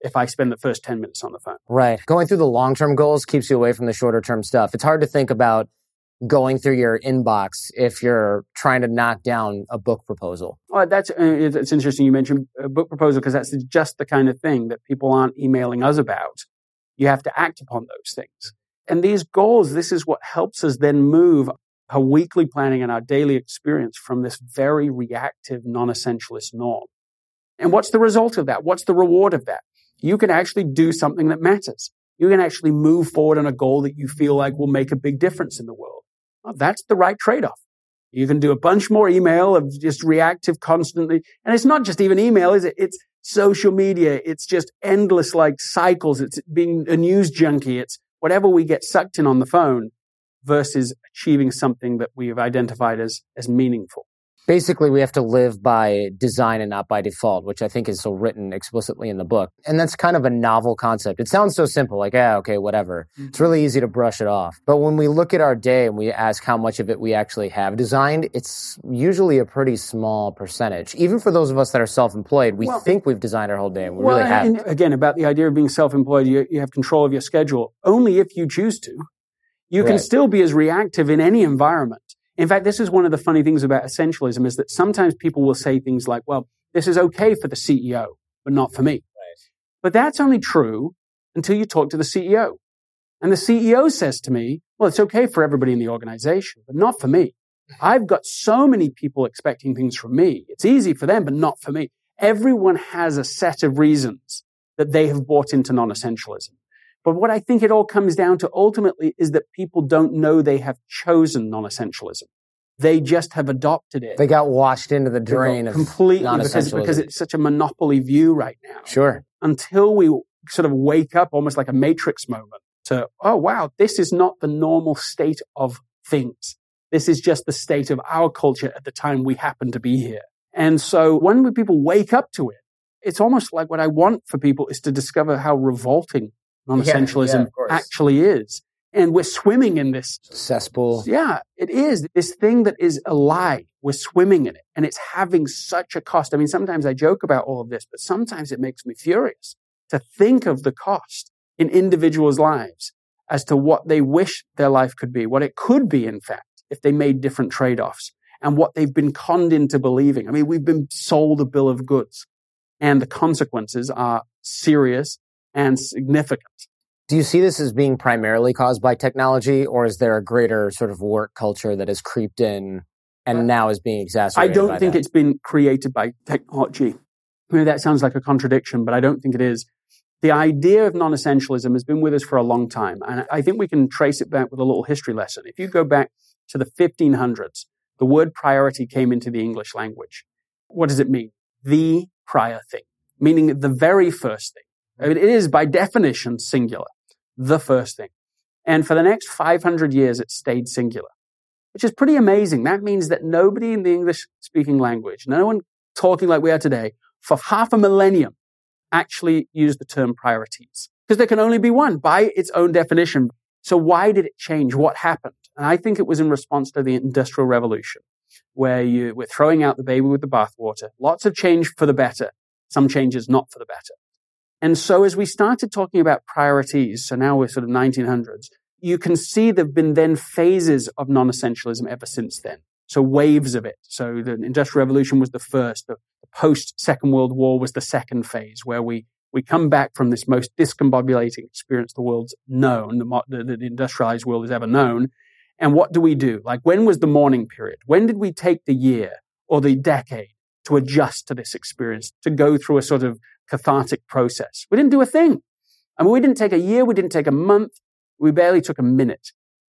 if I spend the first 10 minutes on the phone. Right. Going through the long-term goals keeps you away from the shorter-term stuff. It's hard to think about going through your inbox if you're trying to knock down a book proposal. Oh, it's interesting you mentioned a book proposal, because that's just the kind of thing that people aren't emailing us about. You have to act upon those things. And these goals, this is what helps us then move our weekly planning and our daily experience from this very reactive, non-essentialist norm. And what's the result of that? What's the reward of that? You can actually do something that matters. You can actually move forward on a goal that you feel like will make a big difference in the world. Well, that's the right trade-off. You can do a bunch more email of just reactive constantly. And it's not just even email, is it? It's social media. It's just endless like cycles. It's being a news junkie. It's whatever we get sucked in on the phone versus achieving something that we have identified as meaningful. Basically, we have to live by design and not by default, which I think is so written explicitly in the book. And that's kind of a novel concept. It sounds so simple, like, okay, whatever. Mm-hmm. It's really easy to brush it off. But when we look at our day and we ask how much of it we actually have designed, it's usually a pretty small percentage. Even for those of us that are self-employed, we think we've designed our whole day, and we really haven't. Again, about the idea of being self-employed, you have control of your schedule only if you choose to. You can still be as reactive in any environment. In fact, this is one of the funny things about essentialism, is that sometimes people will say things like, well, this is okay for the CEO, but not for me. Right. But that's only true until you talk to the CEO. And the CEO says to me, well, it's okay for everybody in the organization, but not for me. I've got so many people expecting things from me. It's easy for them, but not for me. Everyone has a set of reasons that they have bought into non-essentialism. But what I think it all comes down to ultimately is that people don't know they have chosen non-essentialism. They just have adopted it. They got washed into the drain of completely non-essentialism. because it's such a monopoly view right now. Sure. Until we sort of wake up almost like a Matrix moment to, oh, wow, this is not the normal state of things. This is just the state of our culture at the time we happen to be here. And so when people wake up to it, it's almost like what I want for people is to discover how revolting non-essentialism actually is. And we're swimming in this cesspool. Yeah, it is. This thing that is a lie. We're swimming in it. And it's having such a cost. I mean, sometimes I joke about all of this, but sometimes it makes me furious to think of the cost in individuals' lives as to what they wish their life could be, what it could be, in fact, if they made different trade-offs, and what they've been conned into believing. I mean, we've been sold a bill of goods, and the consequences are serious and significant. Do you see this as being primarily caused by technology, or is there a greater sort of work culture that has creeped in and now is being exacerbated? I don't think it's been created by technology. Maybe that sounds like a contradiction, but I don't think it is. The idea of non-essentialism has been with us for a long time, and I think we can trace it back with a little history lesson. If you go back to the 1500s, the word priority came into the English language. What does it mean? The prior thing, meaning the very first thing. I mean, it is by definition singular, the first thing. And for the next 500 years, it stayed singular, which is pretty amazing. That means that nobody in the English-speaking language, no one talking like we are today, for half a millennium actually used the term priorities, because there can only be one by its own definition. So why did it change? What happened? And I think it was in response to the Industrial Revolution, where we're throwing out the baby with the bathwater. Lots of change for the better, some changes not for the better. And so as we started talking about priorities, so now we're sort of 1900s, you can see there have been then phases of non-essentialism ever since then. So waves of it. So the Industrial Revolution was the first. The post-Second World War was the second phase, where we come back from this most discombobulating experience the world's known, the industrialized world has ever known. And what do we do? Like, when was the mourning period? When did we take the year or the decade to adjust to this experience, to go through a sort of cathartic process? We didn't do a thing. I mean, we didn't take a year. We didn't take a month. We barely took a minute.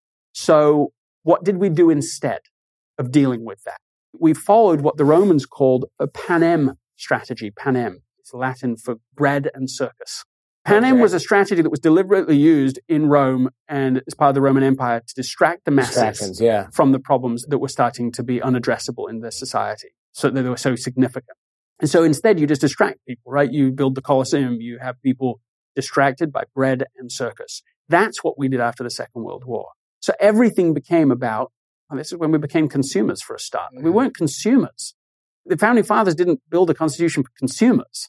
So what did we do instead of dealing with that? We followed what the Romans called a panem strategy. Panem. It's Latin for bread and circus. Panem was a strategy that was deliberately used in Rome and as part of the Roman Empire to distract the masses from the problems that were starting to be unaddressable in their society, so that they were so significant. And so instead, you just distract people, right? You build the Colosseum. You have people distracted by bread and circus. That's what we did after the Second World War. So everything became about, and this is when we became consumers for a start. We weren't consumers. The Founding Fathers didn't build a constitution for consumers.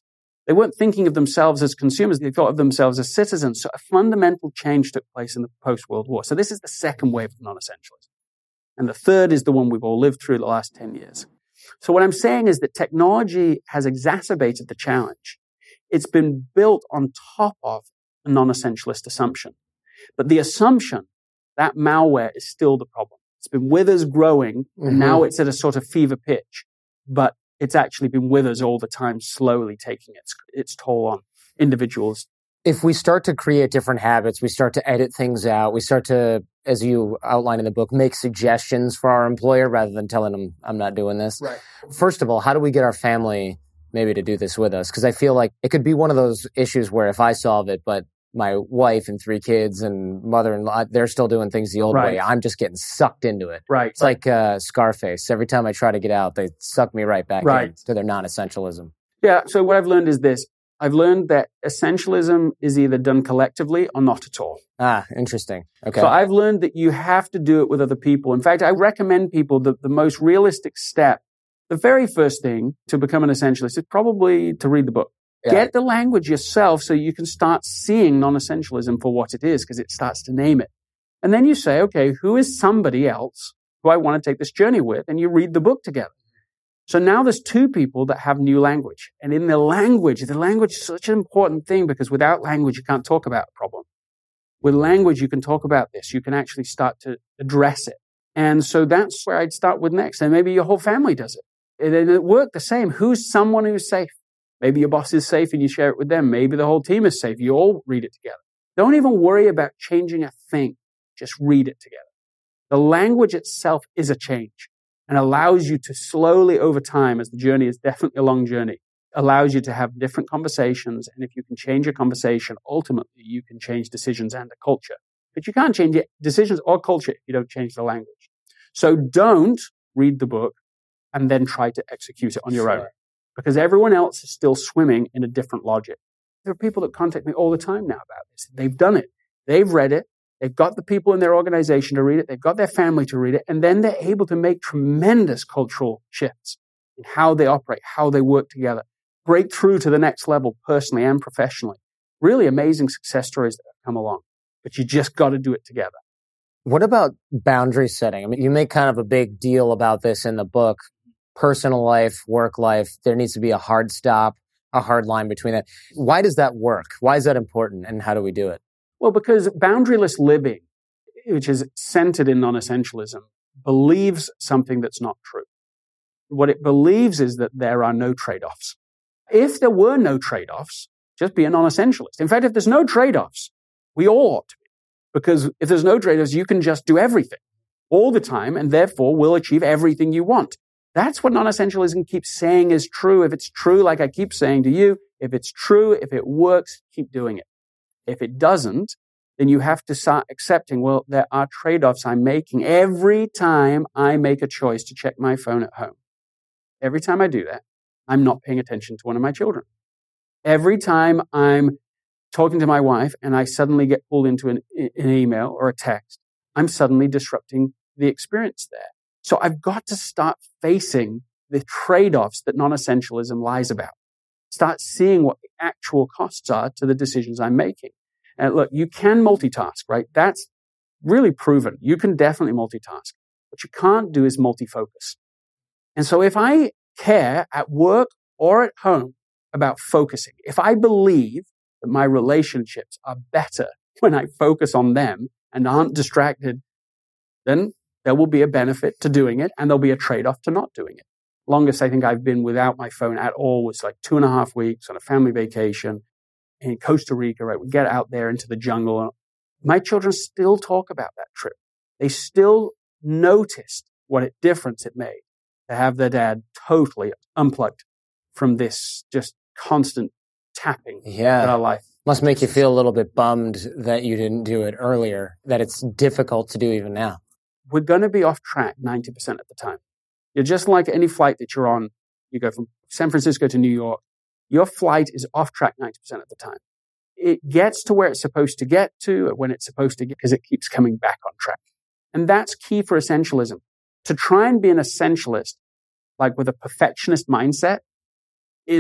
They weren't thinking of themselves as consumers. They thought of themselves as citizens. So a fundamental change took place in the post-World War. So this is the second wave of non-essentialism. And the third is the one we've all lived through the last 10 years. So what I'm saying is that technology has exacerbated the challenge. It's been built on top of a non-essentialist assumption. But the assumption, that malware, is still the problem. It's been with us growing, and now it's at a sort of fever pitch. But it's actually been with us all the time, slowly taking its toll on individuals. If we start to create different habits, we start to edit things out, we start to, as you outline in the book, make suggestions for our employer rather than telling them, I'm not doing this. Right. First of all, how do we get our family maybe to do this with us? Because I feel like it could be one of those issues where if I solve it, but my wife and 3 kids and mother-in-law, they're still doing things the old way. I'm just getting sucked into it. Right. It's like Scarface. Every time I try to get out, they suck me right back into their non-essentialism. Yeah. So what I've learned is this. I've learned that essentialism is either done collectively or not at all. Ah, interesting. Okay. So I've learned that you have to do it with other people. In fact, I recommend people that the most realistic step, the very first thing to become an essentialist is probably to read the book. Yeah. Get the language yourself so you can start seeing non-essentialism for what it is, because it starts to name it. And then you say, okay, who is somebody else who I want to take this journey with? And you read the book together. So now there's 2 people that have new language. And in the language is such an important thing, because without language, you can't talk about a problem. With language, you can talk about this. You can actually start to address it. And so that's where I'd start with next. And maybe your whole family does it. And it worked the same. Who's someone who's safe? Maybe your boss is safe and you share it with them. Maybe the whole team is safe. You all read it together. Don't even worry about changing a thing. Just read it together. The language itself is a change and allows you to slowly over time, as the journey is definitely a long journey, allows you to have different conversations. And if you can change a conversation, ultimately you can change decisions and a culture. But you can't change decisions or culture if you don't change the language. So don't read the book and then try to execute it on your own. Because everyone else is still swimming in a different logic. There are people that contact me all the time now about this. They've done it. They've read it. They've got the people in their organization to read it. They've got their family to read it. And then they're able to make tremendous cultural shifts in how they operate, how they work together, break through to the next level personally and professionally. Really amazing success stories that have come along. But you just got to do it together. What about boundary setting? I mean, you make kind of a big deal about this in the book. Personal life, work life, there needs to be a hard stop, a hard line between that. Why does that work? Why is that important? And how do we do it? Well, because boundaryless living, which is centered in non-essentialism, believes something that's not true. What it believes is that there are no trade-offs. If there were no trade-offs, just be a non-essentialist. In fact, if there's no trade-offs, we all ought to be. Because if there's no trade-offs, you can just do everything all the time and therefore will achieve everything you want. That's what non-essentialism keeps saying is true. If it's true, like I keep saying to you, if it's true, if it works, keep doing it. If it doesn't, then you have to start accepting, well, there are trade-offs I'm making every time I make a choice to check my phone at home. Every time I do that, I'm not paying attention to one of my children. Every time I'm talking to my wife and I suddenly get pulled into an email or a text, I'm suddenly disrupting the experience there. So I've got to start facing the trade-offs that non-essentialism lies about. Start seeing what the actual costs are to the decisions I'm making. And look, you can multitask, right? That's really proven. You can definitely multitask. What you can't do is multi-focus. And so if I care at work or at home about focusing, if I believe that my relationships are better when I focus on them and aren't distracted, then there will be a benefit to doing it, and there'll be a trade-off to not doing it. Longest I think I've been without my phone at all was like 2.5 weeks on a family vacation in Costa Rica, right? We get out there into the jungle. My children still talk about that trip. They still noticed what a difference it made to have their dad totally unplugged from this just constant tapping in our life. Must make you feel a little bit bummed that you didn't do it earlier, that it's difficult to do even now. We're going to be off track 90% of the time. You're just like any flight that you're on. You go from San Francisco to New York. Your flight is off track 90% of the time. It gets to where it's supposed to get to when it's supposed to get, because it keeps coming back on track. And that's key for essentialism. To try and be an essentialist, like with a perfectionist mindset, is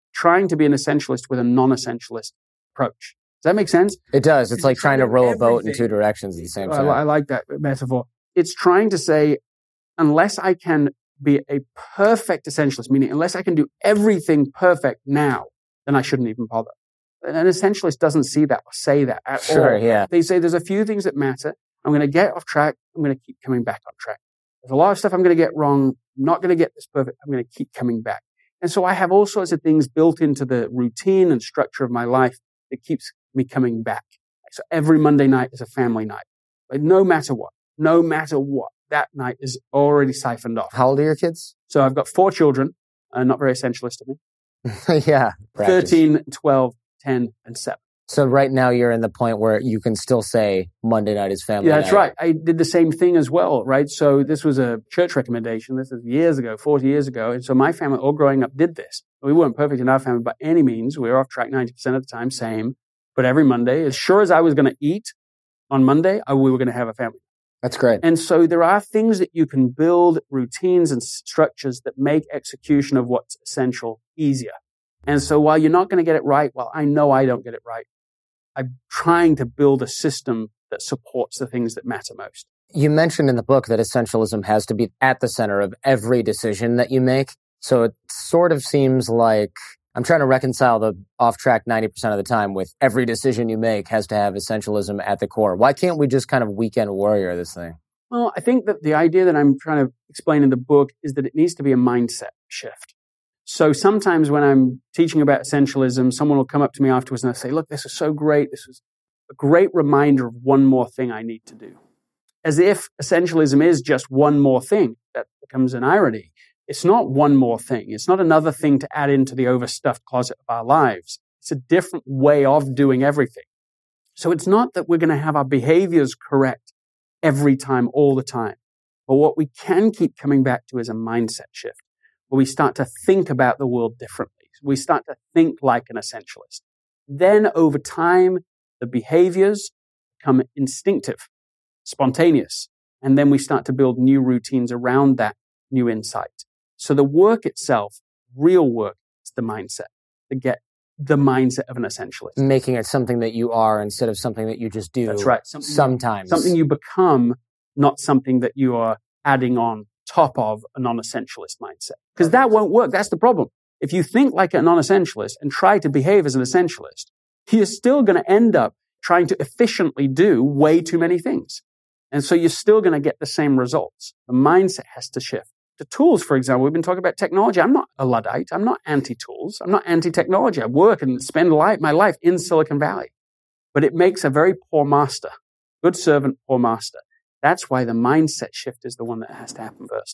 trying to be an essentialist with a non-essentialist approach. Does that make sense? It does. It's like trying to row a boat in two directions at the same time. I like that metaphor. It's trying to say, unless I can be a perfect essentialist, meaning unless I can do everything perfect now, then I shouldn't even bother. An essentialist doesn't see that or say that at all. Sure, yeah. They say there's a few things that matter. I'm going to get off track. I'm going to keep coming back on track. There's a lot of stuff I'm going to get wrong. I'm not going to get this perfect. I'm going to keep coming back. And so I have all sorts of things built into the routine and structure of my life that keeps me coming back. So every Monday night is a family night. Like no matter what, that night is already siphoned off. How old are your kids? So I've got 4 children, not very essentialist of me. Yeah. Practice. 13, 12, 10, and 7. So right now you're in the point where you can still say Monday night is family night. Yeah, that's right. I did the same thing as well, right? So this was a church recommendation. This is years ago, 40 years ago. And so my family, all growing up, did this. We weren't perfect in our family by any means. We were off track 90% of the time, same. But every Monday, as sure as I was going to eat on Monday, we were going to have a family. That's great. And so there are things that you can build, routines and structures that make execution of what's essential easier. And so while you're not going to get it right, well, I know I don't get it right. I'm trying to build a system that supports the things that matter most. You mentioned in the book that essentialism has to be at the center of every decision that you make. So it sort of seems like I'm trying to reconcile the off track 90% of the time with every decision you make has to have essentialism at the core. Why can't we just kind of weekend warrior this thing? Well, I think that the idea that I'm trying to explain in the book is that it needs to be a mindset shift. So sometimes when I'm teaching about essentialism, someone will come up to me afterwards and they'll say, look, this is so great. This was a great reminder of one more thing I need to do. As if essentialism is just one more thing. That becomes an irony. It's not one more thing. It's not another thing to add into the overstuffed closet of our lives. It's a different way of doing everything. So it's not that we're going to have our behaviors correct every time, all the time. But what we can keep coming back to is a mindset shift, where we start to think about the world differently. We start to think like an essentialist. Then over time, the behaviors become instinctive, spontaneous. And then we start to build new routines around that new insight. So the work itself, real work, is the mindset, to get the mindset of an essentialist. Making it something that you are instead of something that you just do. That's right. Sometimes. Something you become, not something that you are adding on top of a non-essentialist mindset. Because that won't work. That's the problem. If you think like a non-essentialist and try to behave as an essentialist, you're still going to end up trying to efficiently do way too many things. And so you're still going to get the same results. The mindset has to shift. The tools, for example, we've been talking about technology. I'm not a Luddite. I'm not anti-tools. I'm not anti-technology. I work and spend my life in Silicon Valley. But it makes a very poor master. Good servant, poor master. That's why the mindset shift is the one that has to happen first.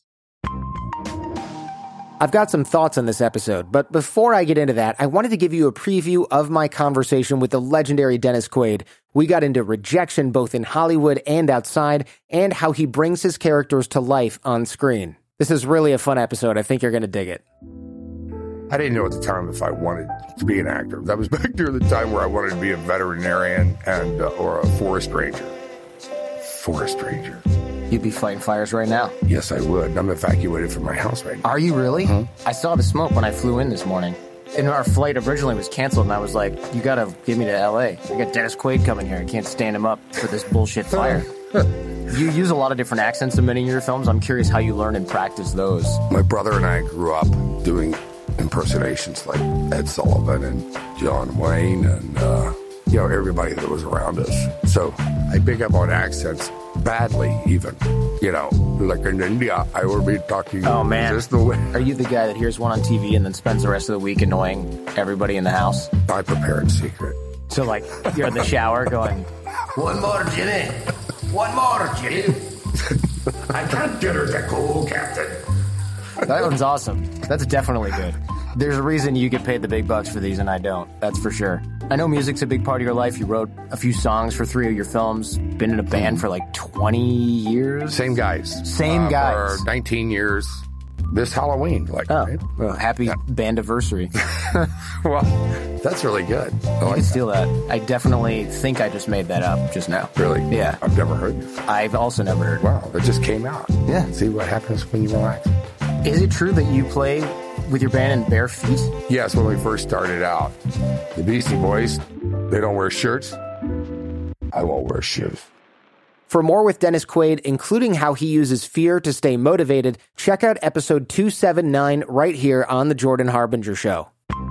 I've got some thoughts on this episode, but before I get into that, I wanted to give you a preview of my conversation with the legendary Dennis Quaid. We got into rejection both in Hollywood and outside, and how he brings his characters to life on screen. This is really a fun episode. I think you're going to dig it. I didn't know at the time if I wanted to be an actor. That was back during the time where I wanted to be a veterinarian and or a forest ranger. Forest ranger. You'd be fighting fires right now. Yes, I would. I'm evacuated from my house right now. Are you really? I saw the smoke when I flew in this morning. And our flight originally was canceled, and I was like, you got to get me to L.A. I got Dennis Quaid coming here. I can't stand him up for this bullshit fire. You use a lot of different accents in many of your films. I'm curious how you learn and practice those. My brother and I grew up doing impersonations like Ed Sullivan and John Wayne and, everybody that was around us. So I pick up on accents badly even. Like in India, I will be talking just the way. Are you the guy that hears one on TV and then spends the rest of the week annoying everybody in the house? I prepare in secret. So, like, you're in the shower going, One more, Jimmy. One more, Jimmy. I can't get her to go, Captain. That one's awesome. That's definitely good. There's a reason you get paid the big bucks for these and I don't. That's for sure. I know music's a big part of your life. You wrote a few songs for 3 of your films. Been in a band for like 20 years? Same guys. For 19 years. This Halloween. Right? Well, happy bandiversary. Well, that's really good. You can steal that. I definitely think I just made that up just now. Really? Yeah. I've never heard it. I've also never heard it. Wow, it just came out. Yeah. See what happens when you relax. Is it true that you play with your band in bare feet? Yes, when we first started out. The Beastie Boys, they don't wear shirts. I won't wear shoes. For more with Dennis Quaid, including how he uses fear to stay motivated, check out episode 279 right here on The Jordan Harbinger Show.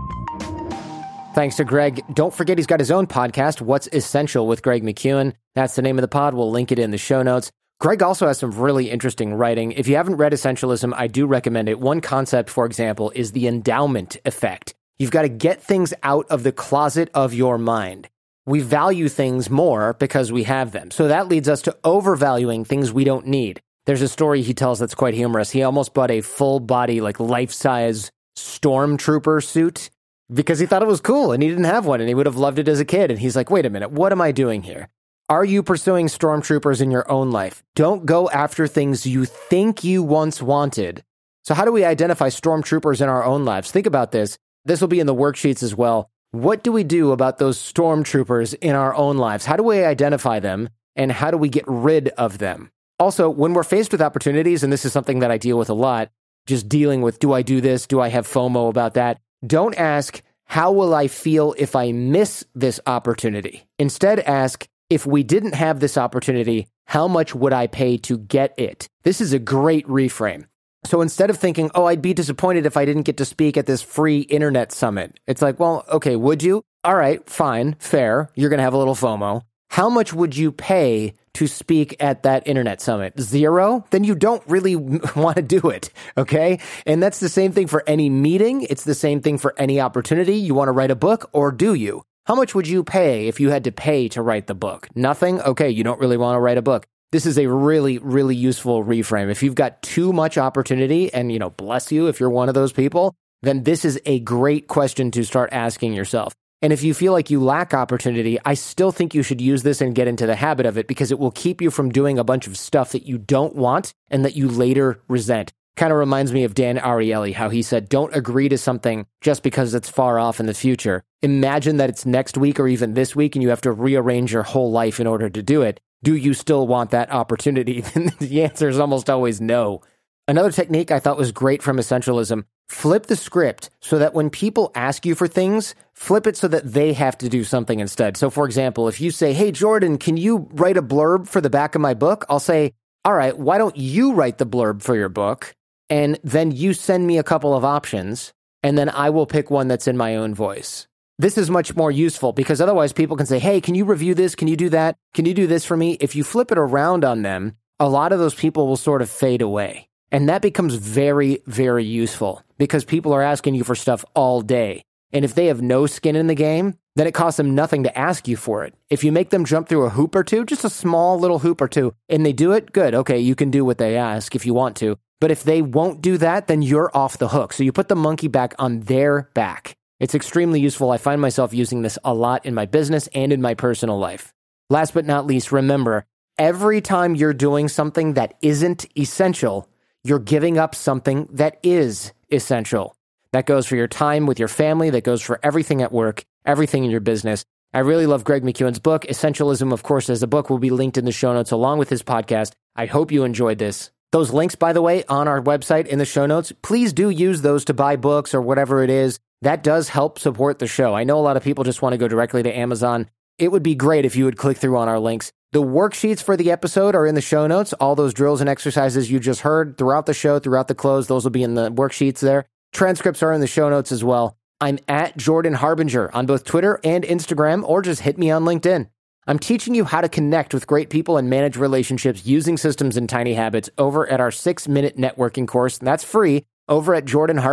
Thanks to Greg. Don't forget he's got his own podcast, What's Essential with Greg McKeown. That's the name of the pod. We'll link it in the show notes. Greg also has some really interesting writing. If you haven't read Essentialism, I do recommend it. One concept, for example, is the endowment effect. You've got to get things out of the closet of your mind. We value things more because we have them. So that leads us to overvaluing things we don't need. There's a story he tells that's quite humorous. He almost bought a full-body, life-size stormtrooper suit because he thought it was cool and he didn't have one and he would have loved it as a kid. And he's like, wait a minute, what am I doing here? Are you pursuing stormtroopers in your own life? Don't go after things you think you once wanted. So how do we identify stormtroopers in our own lives? Think about this. This will be in the worksheets as well. What do we do about those stormtroopers in our own lives? How do we identify them and how do we get rid of them? Also, when we're faced with opportunities, and this is something that I deal with a lot, just dealing with, do I do this? Do I have FOMO about that? Don't ask, how will I feel if I miss this opportunity? Instead, ask, if we didn't have this opportunity, how much would I pay to get it? This is a great reframe. So instead of thinking, oh, I'd be disappointed if I didn't get to speak at this free internet summit, it's like, well, okay, would you? All right, fine, fair. You're going to have a little FOMO. How much would you pay to speak at that internet summit? 0? Then you don't really want to do it, okay? And that's the same thing for any meeting. It's the same thing for any opportunity. You want to write a book, or do you? How much would you pay if you had to pay to write the book? Nothing? Okay, you don't really want to write a book. This is a really, really useful reframe. If you've got too much opportunity, and, bless you if you're one of those people, then this is a great question to start asking yourself. And if you feel like you lack opportunity, I still think you should use this and get into the habit of it because it will keep you from doing a bunch of stuff that you don't want and that you later resent. Kind of reminds me of Dan Ariely, how he said, don't agree to something just because it's far off in the future. Imagine that it's next week or even this week and you have to rearrange your whole life in order to do it. Do you still want that opportunity? The answer is almost always no. Another technique I thought was great from Essentialism, flip the script so that when people ask you for things, flip it so that they have to do something instead. So for example, if you say, hey, Jordan, can you write a blurb for the back of my book? I'll say, all right, why don't you write the blurb for your book? And then you send me a couple of options, and then I will pick one that's in my own voice. This is much more useful because otherwise people can say, hey, can you review this? Can you do that? Can you do this for me? If you flip it around on them, a lot of those people will sort of fade away. And that becomes very, very useful because people are asking you for stuff all day. And if they have no skin in the game, then it costs them nothing to ask you for it. If you make them jump through a hoop or two, just a small little hoop or two, and they do it, good. Okay, you can do what they ask if you want to. But if they won't do that, then you're off the hook. So you put the monkey back on their back. It's extremely useful. I find myself using this a lot in my business and in my personal life. Last but not least, remember, every time you're doing something that isn't essential, you're giving up something that is essential. That goes for your time with your family. That goes for everything at work, everything in your business. I really love Greg McKeown's book. Essentialism, of course, as a book will be linked in the show notes along with his podcast. I hope you enjoyed this. Those links, by the way, on our website in the show notes, please do use those to buy books or whatever it is. That does help support the show. I know a lot of people just want to go directly to Amazon. It would be great if you would click through on our links. The worksheets for the episode are in the show notes. All those drills and exercises you just heard throughout the show, throughout the close, those will be in the worksheets there. Transcripts are in the show notes as well. I'm at Jordan Harbinger on both Twitter and Instagram, or just hit me on LinkedIn. I'm teaching you how to connect with great people and manage relationships using systems and tiny habits over at our 6-minute networking course. That's free over at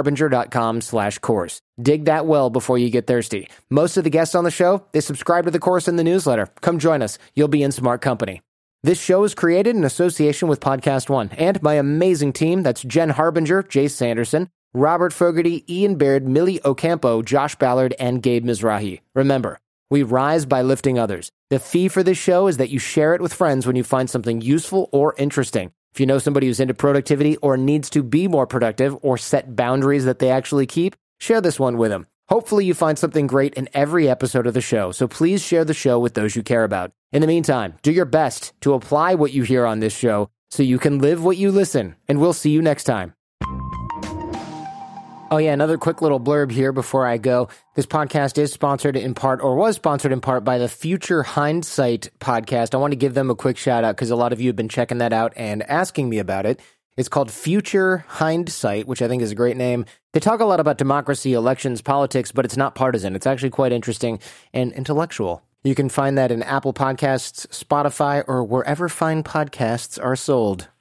jordanharbinger.com/course. Dig that well before you get thirsty. Most of the guests on the show, they subscribe to the course in the newsletter. Come join us. You'll be in smart company. This show is created in association with Podcast One and my amazing team. That's Jen Harbinger, Jace Sanderson, Robert Fogarty, Ian Baird, Millie Ocampo, Josh Ballard, and Gabe Mizrahi. Remember, we rise by lifting others. The fee for this show is that you share it with friends when you find something useful or interesting. If you know somebody who's into productivity or needs to be more productive or set boundaries that they actually keep, share this one with them. Hopefully you find something great in every episode of the show, so please share the show with those you care about. In the meantime, do your best to apply what you hear on this show so you can live what you listen, and we'll see you next time. Oh, yeah, another quick little blurb here before I go. This podcast is sponsored in part, or was sponsored in part, by the Future Hindsight podcast. I want to give them a quick shout out because a lot of you have been checking that out and asking me about it. It's called Future Hindsight, which I think is a great name. They talk a lot about democracy, elections, politics, but it's not partisan. It's actually quite interesting and intellectual. You can find that in Apple Podcasts, Spotify, or wherever fine podcasts are sold.